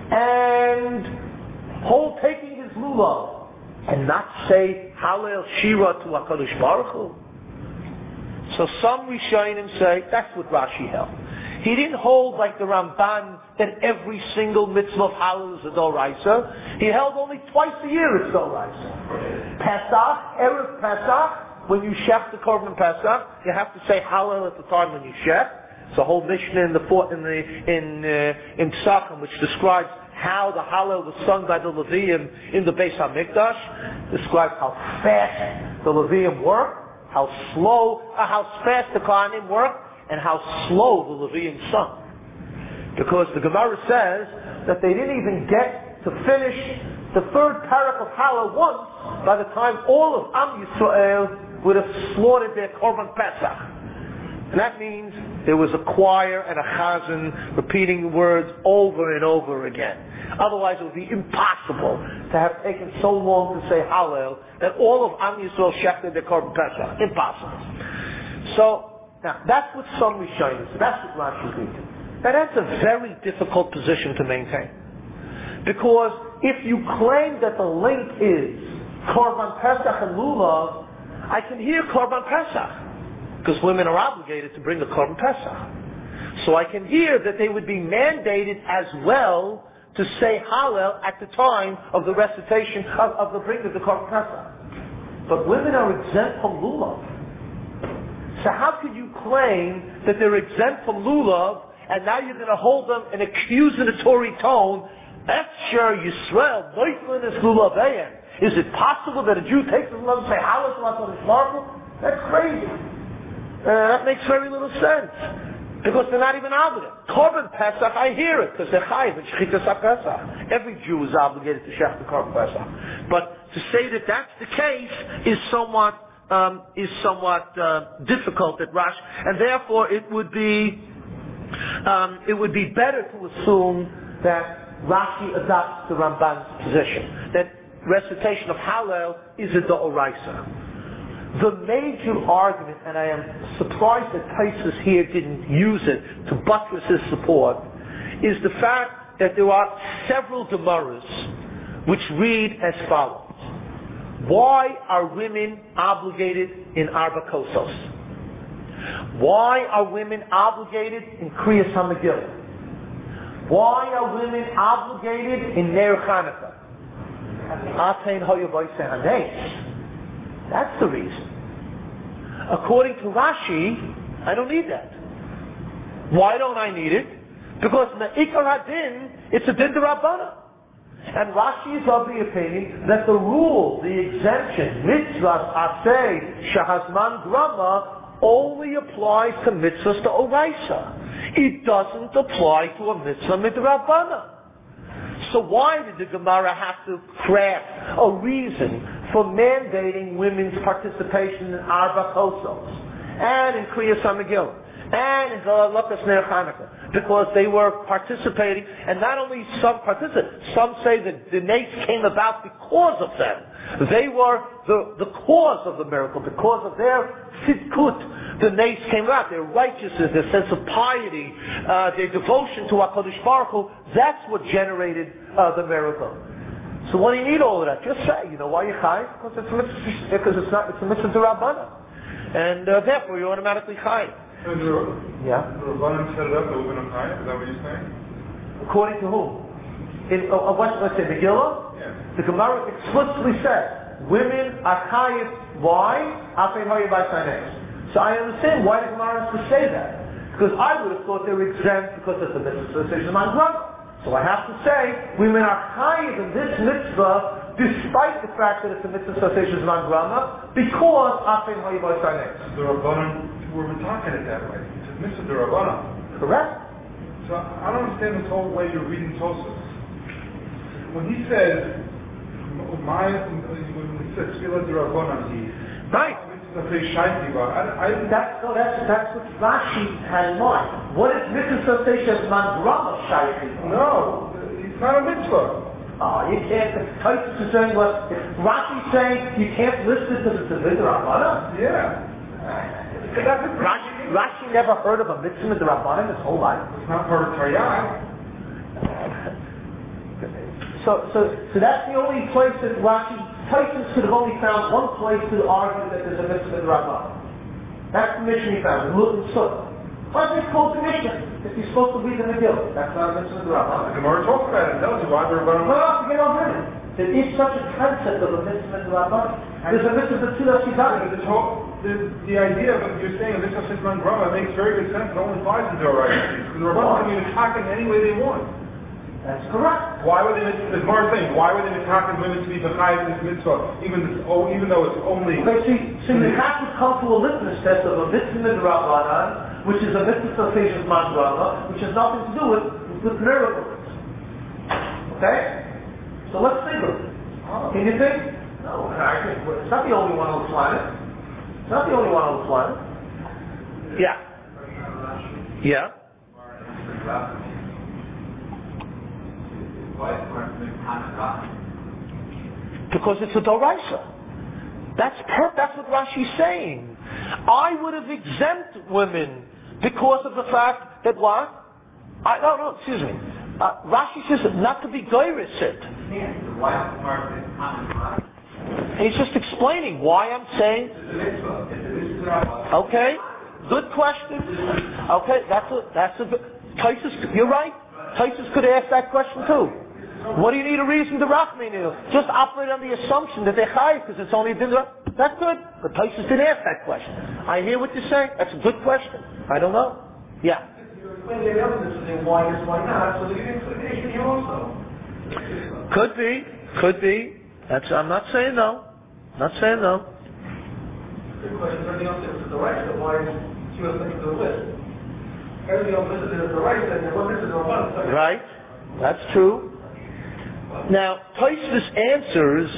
and hold taking his lulav and not say Hallel Shira to HaKadosh Baruch Hu? So some Rishonim say that's what Rashi held. He didn't hold like the Ramban that every single mitzvah of Hallel is a d'oraisa. He held only twice a year it's d'oraisa. Pesach, Erev Pesach, when you shech the Korban Pesach, you have to say Hallel at the time when you shech. It's a whole Mishnah in the in the in uh, in Psachim which describes how the Hallel was sung by the Leviim in the Beis HaMikdash. Describes how fast the Leviim worked, how slow, uh, how fast the Kohanim worked, and how slow the Leviim sung. Because the Gemara says that they didn't even get to finish the third parak of Hallel once by the time all of Am Yisrael would have slaughtered their Korban Pesach. And that means there was a choir and a chazan repeating the words over and over again. Otherwise it would be impossible to have taken so long to say Hallel that all of Am Yisrael shechted their Korban Pesach. Impossible. So, now, that's what some Rishonim say. That's what Rashi agreed to. Now, that's a very difficult position to maintain. Because if you claim that the link is Korban Pesach and Lulav, I can hear Korban Pesach, because women are obligated to bring the Korban Pesach. So I can hear that they would be mandated as well to say Hallel at the time of the recitation of, of the bringing of the Korban Pesach. But women are exempt from Lulav. So how could you claim that they're exempt from Lulav, and now you're going to hold them in accusatory tone? Efsher Yisrael, Neuflin is Lulav. Is it possible that a Jew takes the lulav and say Hallel to us on his marble? That's crazy. Uh, that makes very little sense. Because they're not even obligated. Korban Pesach, I hear it, because they're chayiv in Shechitas HaPesach. Every Jew is obligated to shech the Korban Pesach. But to say that that's the case is somewhat um, is somewhat uh, difficult at Rashi, and therefore it would be um, it would be better to assume that Rashi adopts the Ramban's position, that recitation of Hallel is a D'oraisa. The major argument, and I am surprised that Taisus here didn't use it to buttress his support, is the fact that there are several Gemaras which read as follows. Why are women obligated in Arba Kosos? Why are women obligated in Kriyas HaMegillah? Why are women obligated in Ner Chanukah? That's the reason. According to Rashi, I don't need that. Why don't I need it? Because in the Ikar Hadin, it's a Din D'Rabbana. And Rashi is of the opinion that the rule, the exemption, mitzvahs aseh shahazman grama, only applies to mitzvahs to oraisa. It doesn't apply to a mitzvah midrabbana. So why did the Gemara have to craft a reason for mandating women's participation in Arba Kosos and in Kriyas HaMegillah and in Lakas Ner Chanukah? Because they were participating, and not only some participated, some say that the nates came about because of them. They were the, the cause of the miracle. Because of their tzidkut, the nates came about. Their righteousness, their sense of piety, uh, their devotion to HaKadosh Baruch Hu, that's what generated uh, the miracle. So what do you need all of that? Just say, you know, why you chayiv? Because it's a mitzvah, because it's not, it's a mitzvah d'Rabbana. And uh, therefore you're automatically chayiv. So the, yeah. the Rabbanan set it up that we're going to chayiv? Is that what you're saying? According to whom? In, uh, what, let's say Megillah? Yeah. The Gemara explicitly says, women are chayiv. Why? So I understand why the Gemara has to say that. Because I would have thought they were exempt because it's a mitzvah decision on brother. So I have to say, women are chayiv in this mitzvah, despite the fact that it's a mitzvah decision on grama, because afin hayiv saneis. The Rabbanan were talking it that way. It's a mitzvah the Rabbanan. Correct. So I don't understand this whole way you're reading Tosfos. When he says, my, when he says, Tfilah the Rabbanan, he, right. I, I, that's, no, that's, that's what Rashi had in mind. What is mitzvah sensation man grama shaykhi? No, it's not a mitzvah. Oh, you can't, Taisus is saying what, if Rashi's saying you can't list it because it's a mitzvah Rabbana? Yeah. Rashi, Rashi never heard of a mitzvah Rabbana his whole life. It's not part of Taryag. So, so, so that's the only place that Rashi, Taisus could have only found one place to argue that there's a mitzvah Rabbana. That's the mission he found, in Luton Sut. Why is it called the mission? If you're supposed to read the Megillah, that's not a mitzvah Rabbana. The Gemara talks about it, it tells you why the Rabbana. Well, I forget already. There is such a concept of a mitzvah Rabbana. There's a mitzvah Tzilah Shidani. The, the, the idea of you're saying a mitzvah Sitman Grama makes very good sense. It only applies to the right. Because the Rabbana can be attacking any way they want. That's correct. Why would they, the Gemara saying, why would they be attacking women to be behind this mitzvah, even this, oh, even though it's only... Okay, see, see you have to come to a litmus test of a mitzvah Rabbana, which is a mitzvah Seish Man Grama, which has nothing to do with, with miracles. Okay? So let's think of it. Oh. Can you think? No, I think it's not the only one on the planet. It's not the only one on the planet. Yeah. Yeah. Because it's a Doraisa. That's per- that's what Rashi's saying. I would have exempt women because of the fact that what? I, no, no, excuse me. Uh, Rashi says not to be goyrus it. He's just explaining why I'm saying. Okay, good question. Okay, that's a that's a good. Taisus, you're right. Taisus could ask that question too. What do you need a reason to rachmin? Just operate on the assumption that they're chayiv because it's only din. That's good. But Taisus didn't ask that question. I hear what you're saying. That's a good question. I don't know. Yeah. Why is why not? So the inclination here also. Could be. Could be. That's. I'm not saying no. Not saying no. Good question. Everything else is the right. So why is she was thinking of the list? Everything else is the right. And what is the one? Right. That's true. Now, Tosfos answers.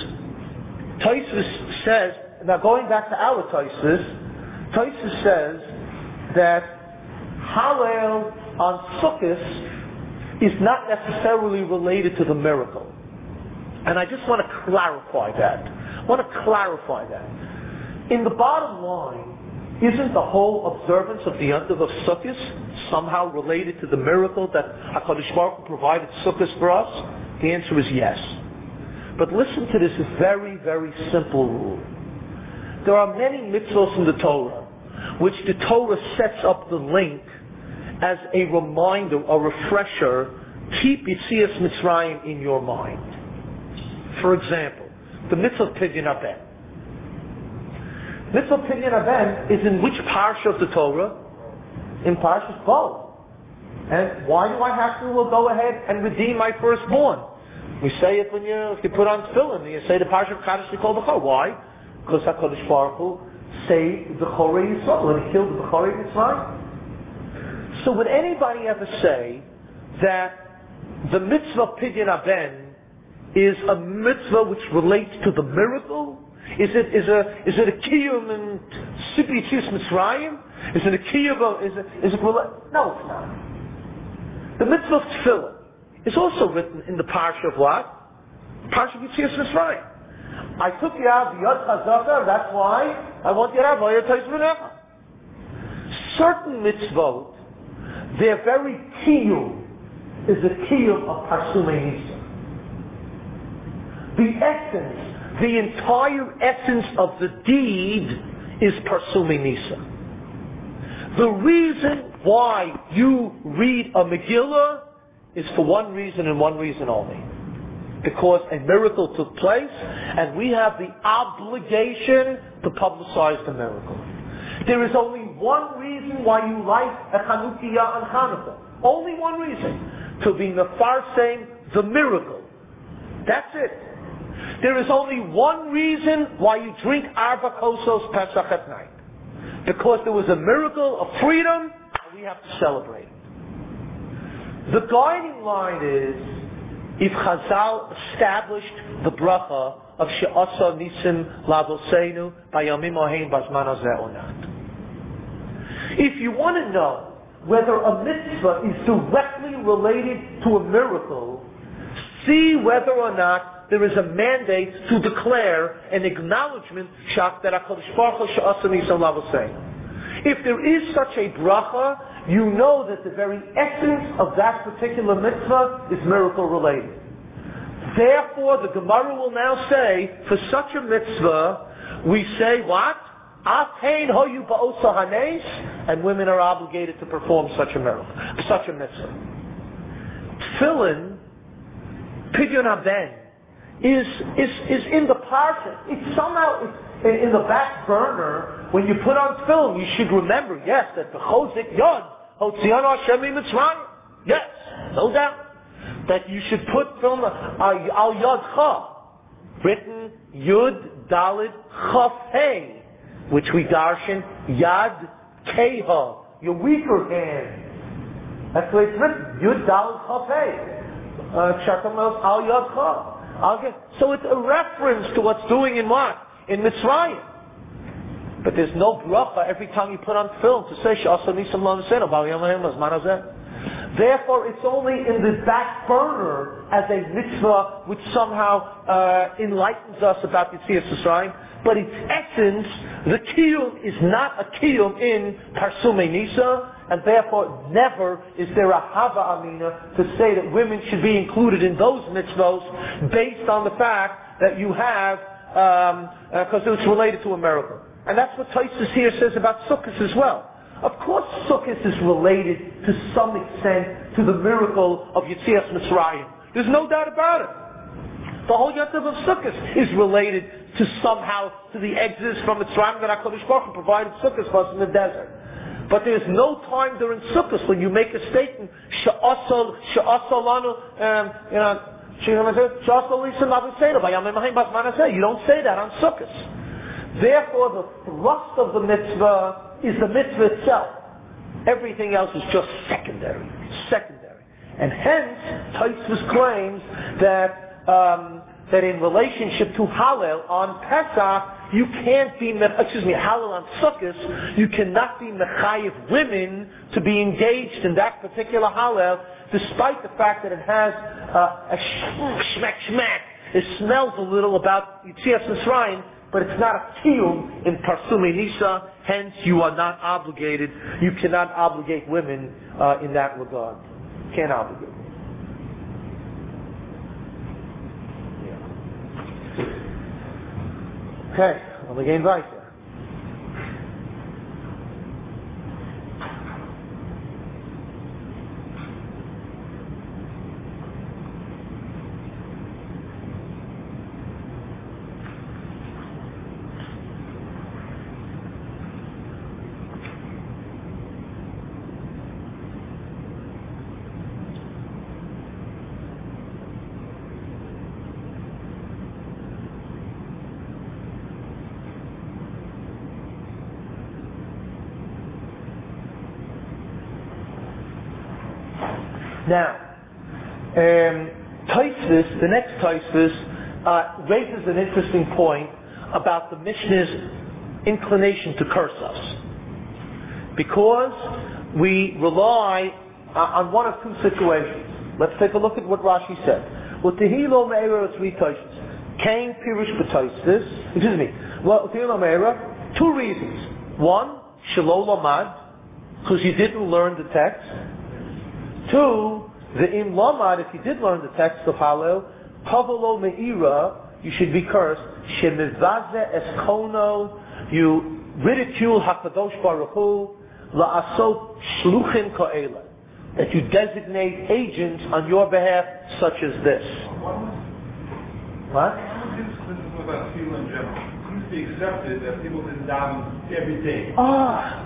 Tosfos says. Now, going back to our Tosfos, Tosfos says that Hallel on Sukkot is not necessarily related to the miracle. And I just want to clarify that. I want to clarify that. In the bottom line, isn't the whole observance of the Yontiv of Sukkot somehow related to the miracle that HaKadosh Baruch Hu provided Sukkot for us? The answer is yes. But listen to this very, very simple rule. There are many mitzvahs in the Torah which the Torah sets up the link as a reminder, a refresher, keep Yetzias Mitzrayim in your mind. For example, the mitzvah of Pidyon Haben. Mitzvah of Pidyon Haben is in which parsha of the Torah? In Parshas Bo. And why do I have to well, go ahead and redeem my firstborn? We say it when you, if you put on tefillin, you say the parsha of Kadosh Yikol B'chor. Why? Because HaKadosh Baruch Hu saved the Chorei Yisrael and he killed the Chorei Mitzrayim. So would anybody ever say that the mitzvah of Pidyon Haben is a mitzvah which relates to the miracle? Is it is a is it a kiyum and sipi yetzias Mitzrayim? Is it a kiyum? Is it is it rela- no? It's not. The mitzvah of tefillah is also written in the parsha of what? Parsha of Yetzias Mitzrayim. I took you out of Yad Chazaka. That's why I want you to have Vayot Tayzmenecha. Certain mitzvot, their very kiyum is a kiyum of Parsumei Nisa. The essence, the entire essence of the deed is Parsumei Nisa. The reason why you read a Megillah is for one reason and one reason only. Because a miracle took place and we have the obligation to publicize the miracle. There is only one reason why you light a Chanukiah on Hanukkah. Only one reason. To be mefarsem the miracle. That's it. There is only one reason why you drink Arba Kosos Pesach at night. Because there was a miracle of freedom and we have to celebrate. The guiding line is if Chazal established the bracha of She'asa Nisim Lavosenu Bayamim Ohein Bazman Hazeh or not. If you want to know whether a mitzvah is directly related to a miracle, see whether or not there is a mandate to declare an acknowledgement that HaKadosh Baruch Hu She'asa Nisim Lavosenu. If there is such a bracha, you know that the very essence of that particular mitzvah is miracle related. Therefore, the Gemara will now say, for such a mitzvah, we say what? Atein hoyu ba'osa hanes, and women are obligated to perform such a miracle, such a mitzvah. Tefillin, Pidyon Haben, is, is, is in the parsha. It's somehow it's in the back burner. When you put on film, you should remember, yes, that the Chozik Yod, Hotzianu Hashem Mitzrayim. Yes, no doubt. That you should put film Al Yod Cha, written Yud Dalid Chaf Hey, which we darshan Yad Keha, your weaker hand. That's the way it's written. Yud Dalid Chaf Hey. Shakamos Al Yod Cha. So it's a reference to what's doing in what? In Mitzrayim. But there's no bracha every time you put on film to say She'asa Nisim Lavosenu Bayamim Ohein Bazman Hazeh. Therefore, it's only in the back burner as a mitzvah which somehow uh, enlightens us about Yetzias Mitzrayim. But its essence, the kiyum is not a kiyum in Parsumei Nisa. and therefore never is there a hava amina to say that women should be included in those mitzvos based on the fact that you have, because um, uh, it's related to a miracle. And that's what Tosfos here says about Sukkot as well. Of course Sukkot is related to some extent to the miracle of Yetzias Mitzrayim. There's no doubt about it. The whole Yom Tov of Sukkot is related to somehow to the exodus from Mitzrayim that HaKadosh Baruch Hu provided Sukkot for us in the desert. But there's no time during Sukkot when you make a statement, She'asal, She'asal lanu, um, you know, She'asal lisa mavuseda, v'yamim ha'im basmanaseh. You don't say that on Sukkot. Therefore, the thrust of the mitzvah is the mitzvah itself. Everything else is just secondary. Secondary. And hence, Tosfos claims that um, that in relationship to Hallel on Pesach, you can't be, excuse me, Hallel on Sukkot, you cannot be mechayev women to be engaged in that particular Hallel, despite the fact that it has uh, a shmek shmek. It smells a little about Yetzias Mitzrayim, but it's not a tiyum in Parsumei Nisa, hence you are not obligated, you cannot obligate women uh, in that regard. Can't obligate. Okay, well, we gehen weiter. Now, um, Tosfos, the next Tosfos, uh, raises an interesting point about the Mishnah's inclination to curse us. Because we rely uh, on one of two situations. Let's take a look at what Rashi said. Well, Tehilo Me'era, three Tosfos. Kain Pirush B'Tosfos. Excuse me. Well, Tehilo Me'era, two reasons. One, Shelo Lamad, because you didn't learn the text. Two, the im lamad, if you did learn the text of Hallel, Pavalo me'ira, you should be cursed. Shemivaze eskono, you ridicule Hakadosh Baruch Hu, la'asot shluchim ka'ela, that you designate agents on your behalf, such as this. What? About people in general. It seems to be accepted that people didn't daven every day. Ah.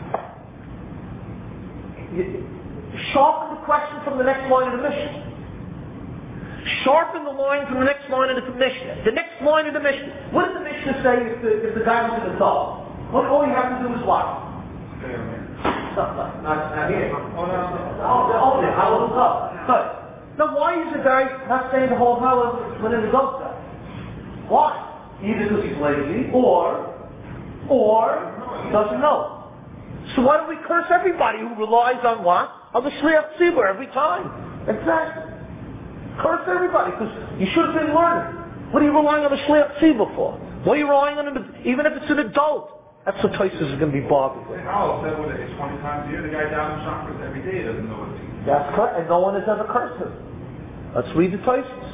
Sharpen the question from the next line of the Mishnah. Sharpen the line from the next line of the Mishnah. The next line of the Mishnah. What does the Mishnah say if the, if the guy was in the top? What all you have to do is what? Stay on there. No, no, not, not here. Oh, no. Oh, the oh, there. Hallel is up. Good. Now, why is the guy not saying the whole Hallel within the goat guy? Why? Either because he's lazy, or, or he doesn't know. So why don't we curse everybody who relies on what? On the Shliach Tzibur every time. Exactly. Curse everybody, because you should have been learning. What are you relying on the Shliach Tzibur for? What are you relying on, an, even if it's an adult? That's what Tosfos is going to be bothered with. Howell said what it is twenty times a year. The guy down in chakras every day doesn't know what it is. That's correct, and no one has ever cursed him. Let's read the Tosfos.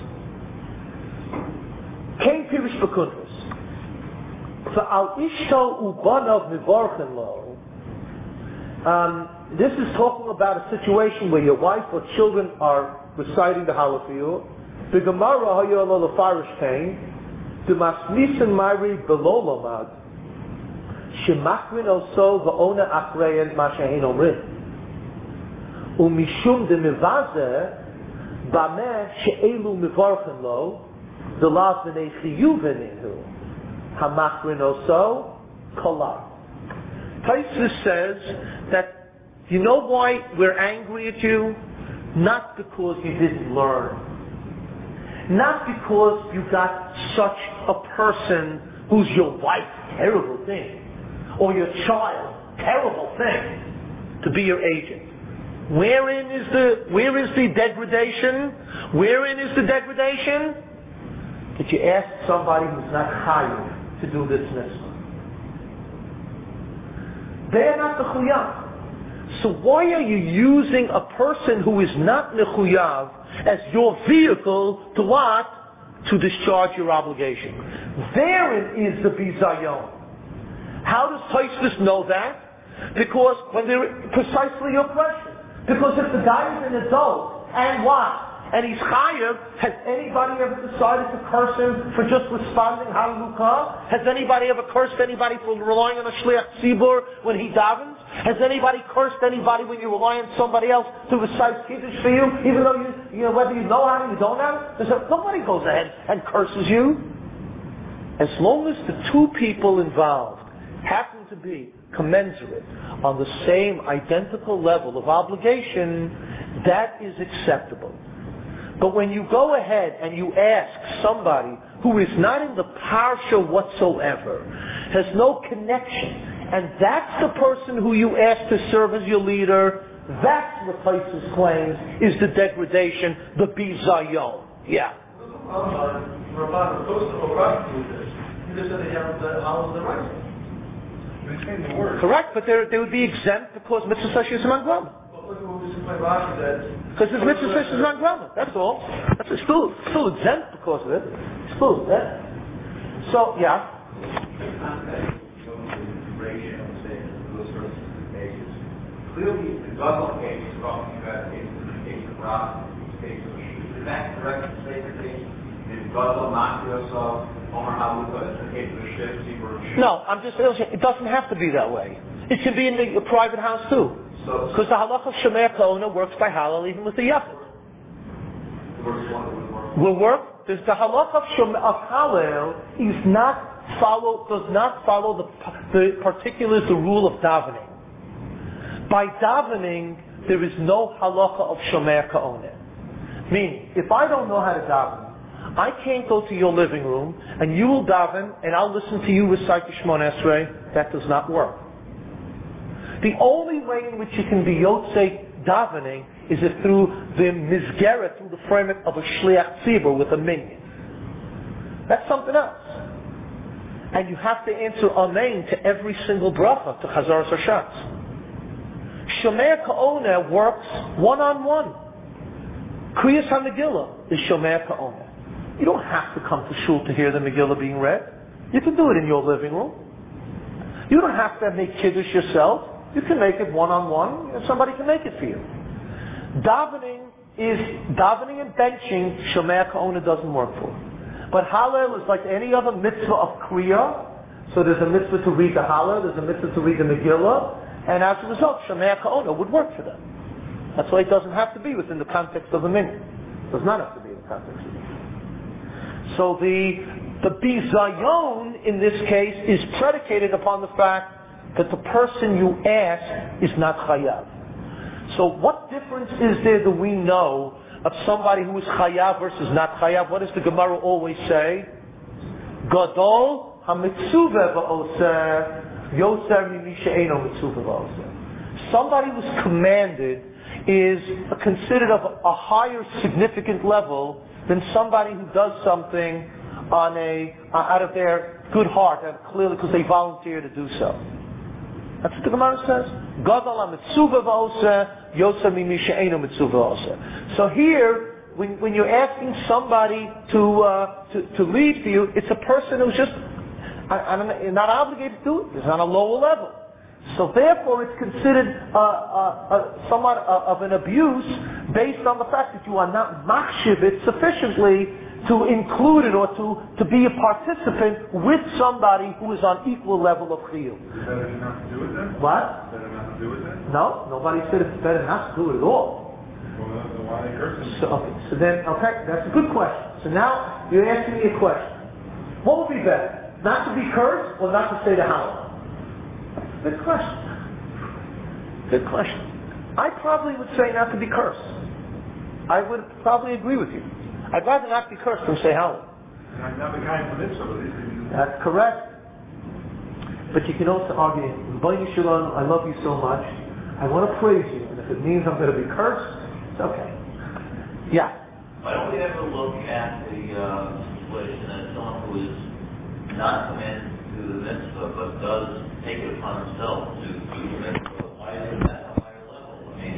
Kain Pirush B'Kuntres. Fa'al ishto ubanav mivarchen lo. Um, this is talking about a situation where your wife or children are reciting the Hallel for you. The Gemara hayo lo lefarish kain. The masnisin ma'ri below lomad. Shemachrin oso va'ona achreyen ma she'ein omrin. Umishum de mivaze bameh she'elu mivarchen lo the lav v'nei chiyuven inhu hamachrin oso kolar. Tosfos says that you know why we're angry at you? Not because you didn't learn. Not because you got such a person who's your wife, terrible thing. Or your child, terrible thing, to be your agent. Wherein is the where is the degradation? Wherein is the degradation? That you ask somebody who's not chayav to do this mitzvah. They're not the chuyam. So why are you using a person who is not mechuyav as your vehicle to what? To discharge your obligation. Therein is the bizayon. How does Tosfos know that? Because when they're precisely your question. Because if the guy is an adult and what? And he's chayav, has anybody ever decided to curse him for just responding hallelujah? Has anybody ever cursed anybody for relying on a shliach tzibur when he davens? Has anybody cursed anybody when you rely on somebody else to recite kiddush for you, even though you, you know, whether you know how or you don't have it? There's a, nobody goes ahead and curses you. As long as the two people involved happen to be commensurate on the same identical level of obligation, that is acceptable. But when you go ahead and you ask somebody who is not in the parsha whatsoever, has no connection, and that's the person who you ask to serve as your leader, that's what Tosfos claims is the degradation, the bizayon. Yeah. Correct, but they would be exempt because mitzvah says she's a because his mitzvah says she's not grama. That's all. That's it's still still exempt because of it. Still exempt. So yeah. Clearly, the Gadol case is talking about case of case of rock, case of sheep. Is that correct to say that the Gadol not yourself Omer Haluka is the case of ship? No, I'm just saying it doesn't have to be that way. It can be in the, a private house too. Because the halach of Shomei Ka'ona works by halal even with the yachid. Will work. There's the halach of Shomei of halal is not follow does not follow the the particulars the rule of davening. By davening there is no halacha of Shomei Ka'ona. Meaning, if I don't know how to daven, I can't go to your living room and you will daven and I'll listen to you recite the Shemona Esrei. That does not work. The only way in which you can be yotzei davening is if through the mizgeret, through the framework of a shliach tzibur with a minion. That's something else. And you have to answer amen to every single bracha, to Chazaras Hashatz. Shomei Ka'ona works one-on-one. Kriyas HaMegillah is Shomei Ka'ona. You don't have to come to shul to hear the Megillah being read. You can do it in your living room. You don't have to make kiddush yourself. You can make it one-on-one, and somebody can make it for you. Davening is, davening and benching, Shomei Ka'ona doesn't work for. But Hallel is like any other mitzvah of Kriya. So there's a mitzvah to read the Hallel, there's a mitzvah to read the Megillah, and as a result, Shomei Ka'ona would work for them. That's why it doesn't have to be within the context of a minyan. It does not have to be in the context of a minyan. So the, the bizayon in this case is predicated upon the fact that the person you ask is not chayav. So what difference is there that we know of somebody who is chayav versus not chayav? What does the Gemara always say? Gadol ha-mitzuvah v'oseh yoser mimi she'eino mitzuvah v'oseh. Somebody who's commanded is considered of a higher significant level than somebody who does something on a uh, out of their good heart, and clearly because they volunteer to do so. That's what the Gemara says. Gadol ha-mitzuvah v'oseh yoser mimi she'eino mitzuvah v'oseh. So here, when, when you're asking somebody to, uh, to to lead for you, it's a person who's just I, I'm not obligated to do it. It's on a lower level. So therefore, it's considered uh, uh, uh, somewhat uh, of an abuse based on the fact that you are not machshiv it sufficiently to include it or to, to be a participant with somebody who is on equal level of chiyuv. Is it better not to do it then? What? Is it better not to do it then? No, nobody said it's better not to do it at all. Well, then why are they cursing? So, okay, so then, okay, that's a good question. So now, you're asking me a question. What would be better? Not to be cursed or not to say the halal? Good question. Good question. I probably would say not to be cursed. I would probably agree with you. I'd rather not be cursed than say halal. That's correct. But you can also argue, B'nai Shalom, I love you so much. I want to praise you. And if it means I'm going to be cursed, it's okay. Yeah. Why don't we ever look at the uh, situation as someone who is not commanded to do the mitzvah, but does take it upon himself to do the mitzvah? Why is that a higher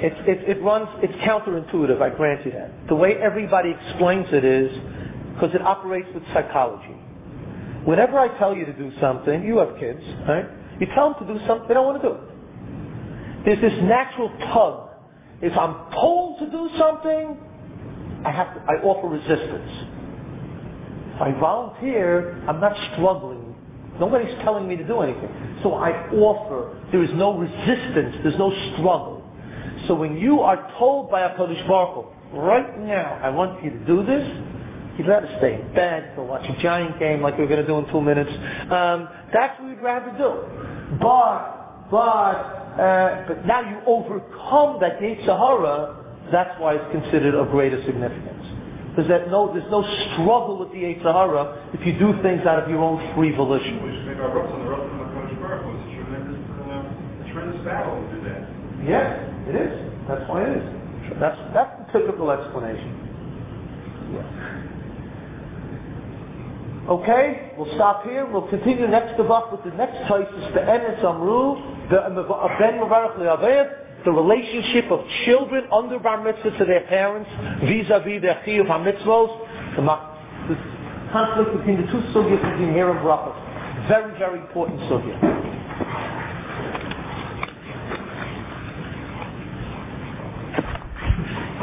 It, it, it runs, it's counterintuitive, I grant you that. The way everybody explains it is, because it operates with psychology. Whenever I tell you to do something, you have kids, right? You tell them to do something, they don't want to do it. There's this natural tug. If I'm told to do something, I have to, I offer resistance. If I volunteer, I'm not struggling. Nobody's telling me to do anything. So I offer. There is no resistance. There's no struggle. So when you are told by HaKadosh Baruch Hu, right now, I want you to do this, you'd rather stay in bed or watch a Giant game like we're going to do in two minutes. Um, that's what we'd rather do. But, but, uh, but now you overcome that Yetzer Hara, that's why it's considered of greater significance. There's, that no, there's no struggle with the Yetzer Hara if you do things out of your own free volition. We should make our Ratzon, the Ratzon of HaKadosh Baruch Hu. It's a tremendous, uh, a tremendous battle to do that. Yes, it is. That's why it is. That's, that's the typical explanation. Yes. Okay, we'll stop here. We'll continue next Tavach with the next Taisus, the Enes Amru, the Ben Mevarach Le'aved, the relationship of children under Bar Mitzvah to their parents vis-a-vis their Chiyuv HaMitzvos, the conflict between the two sugyas between here and Brachos. Very, very important sugya.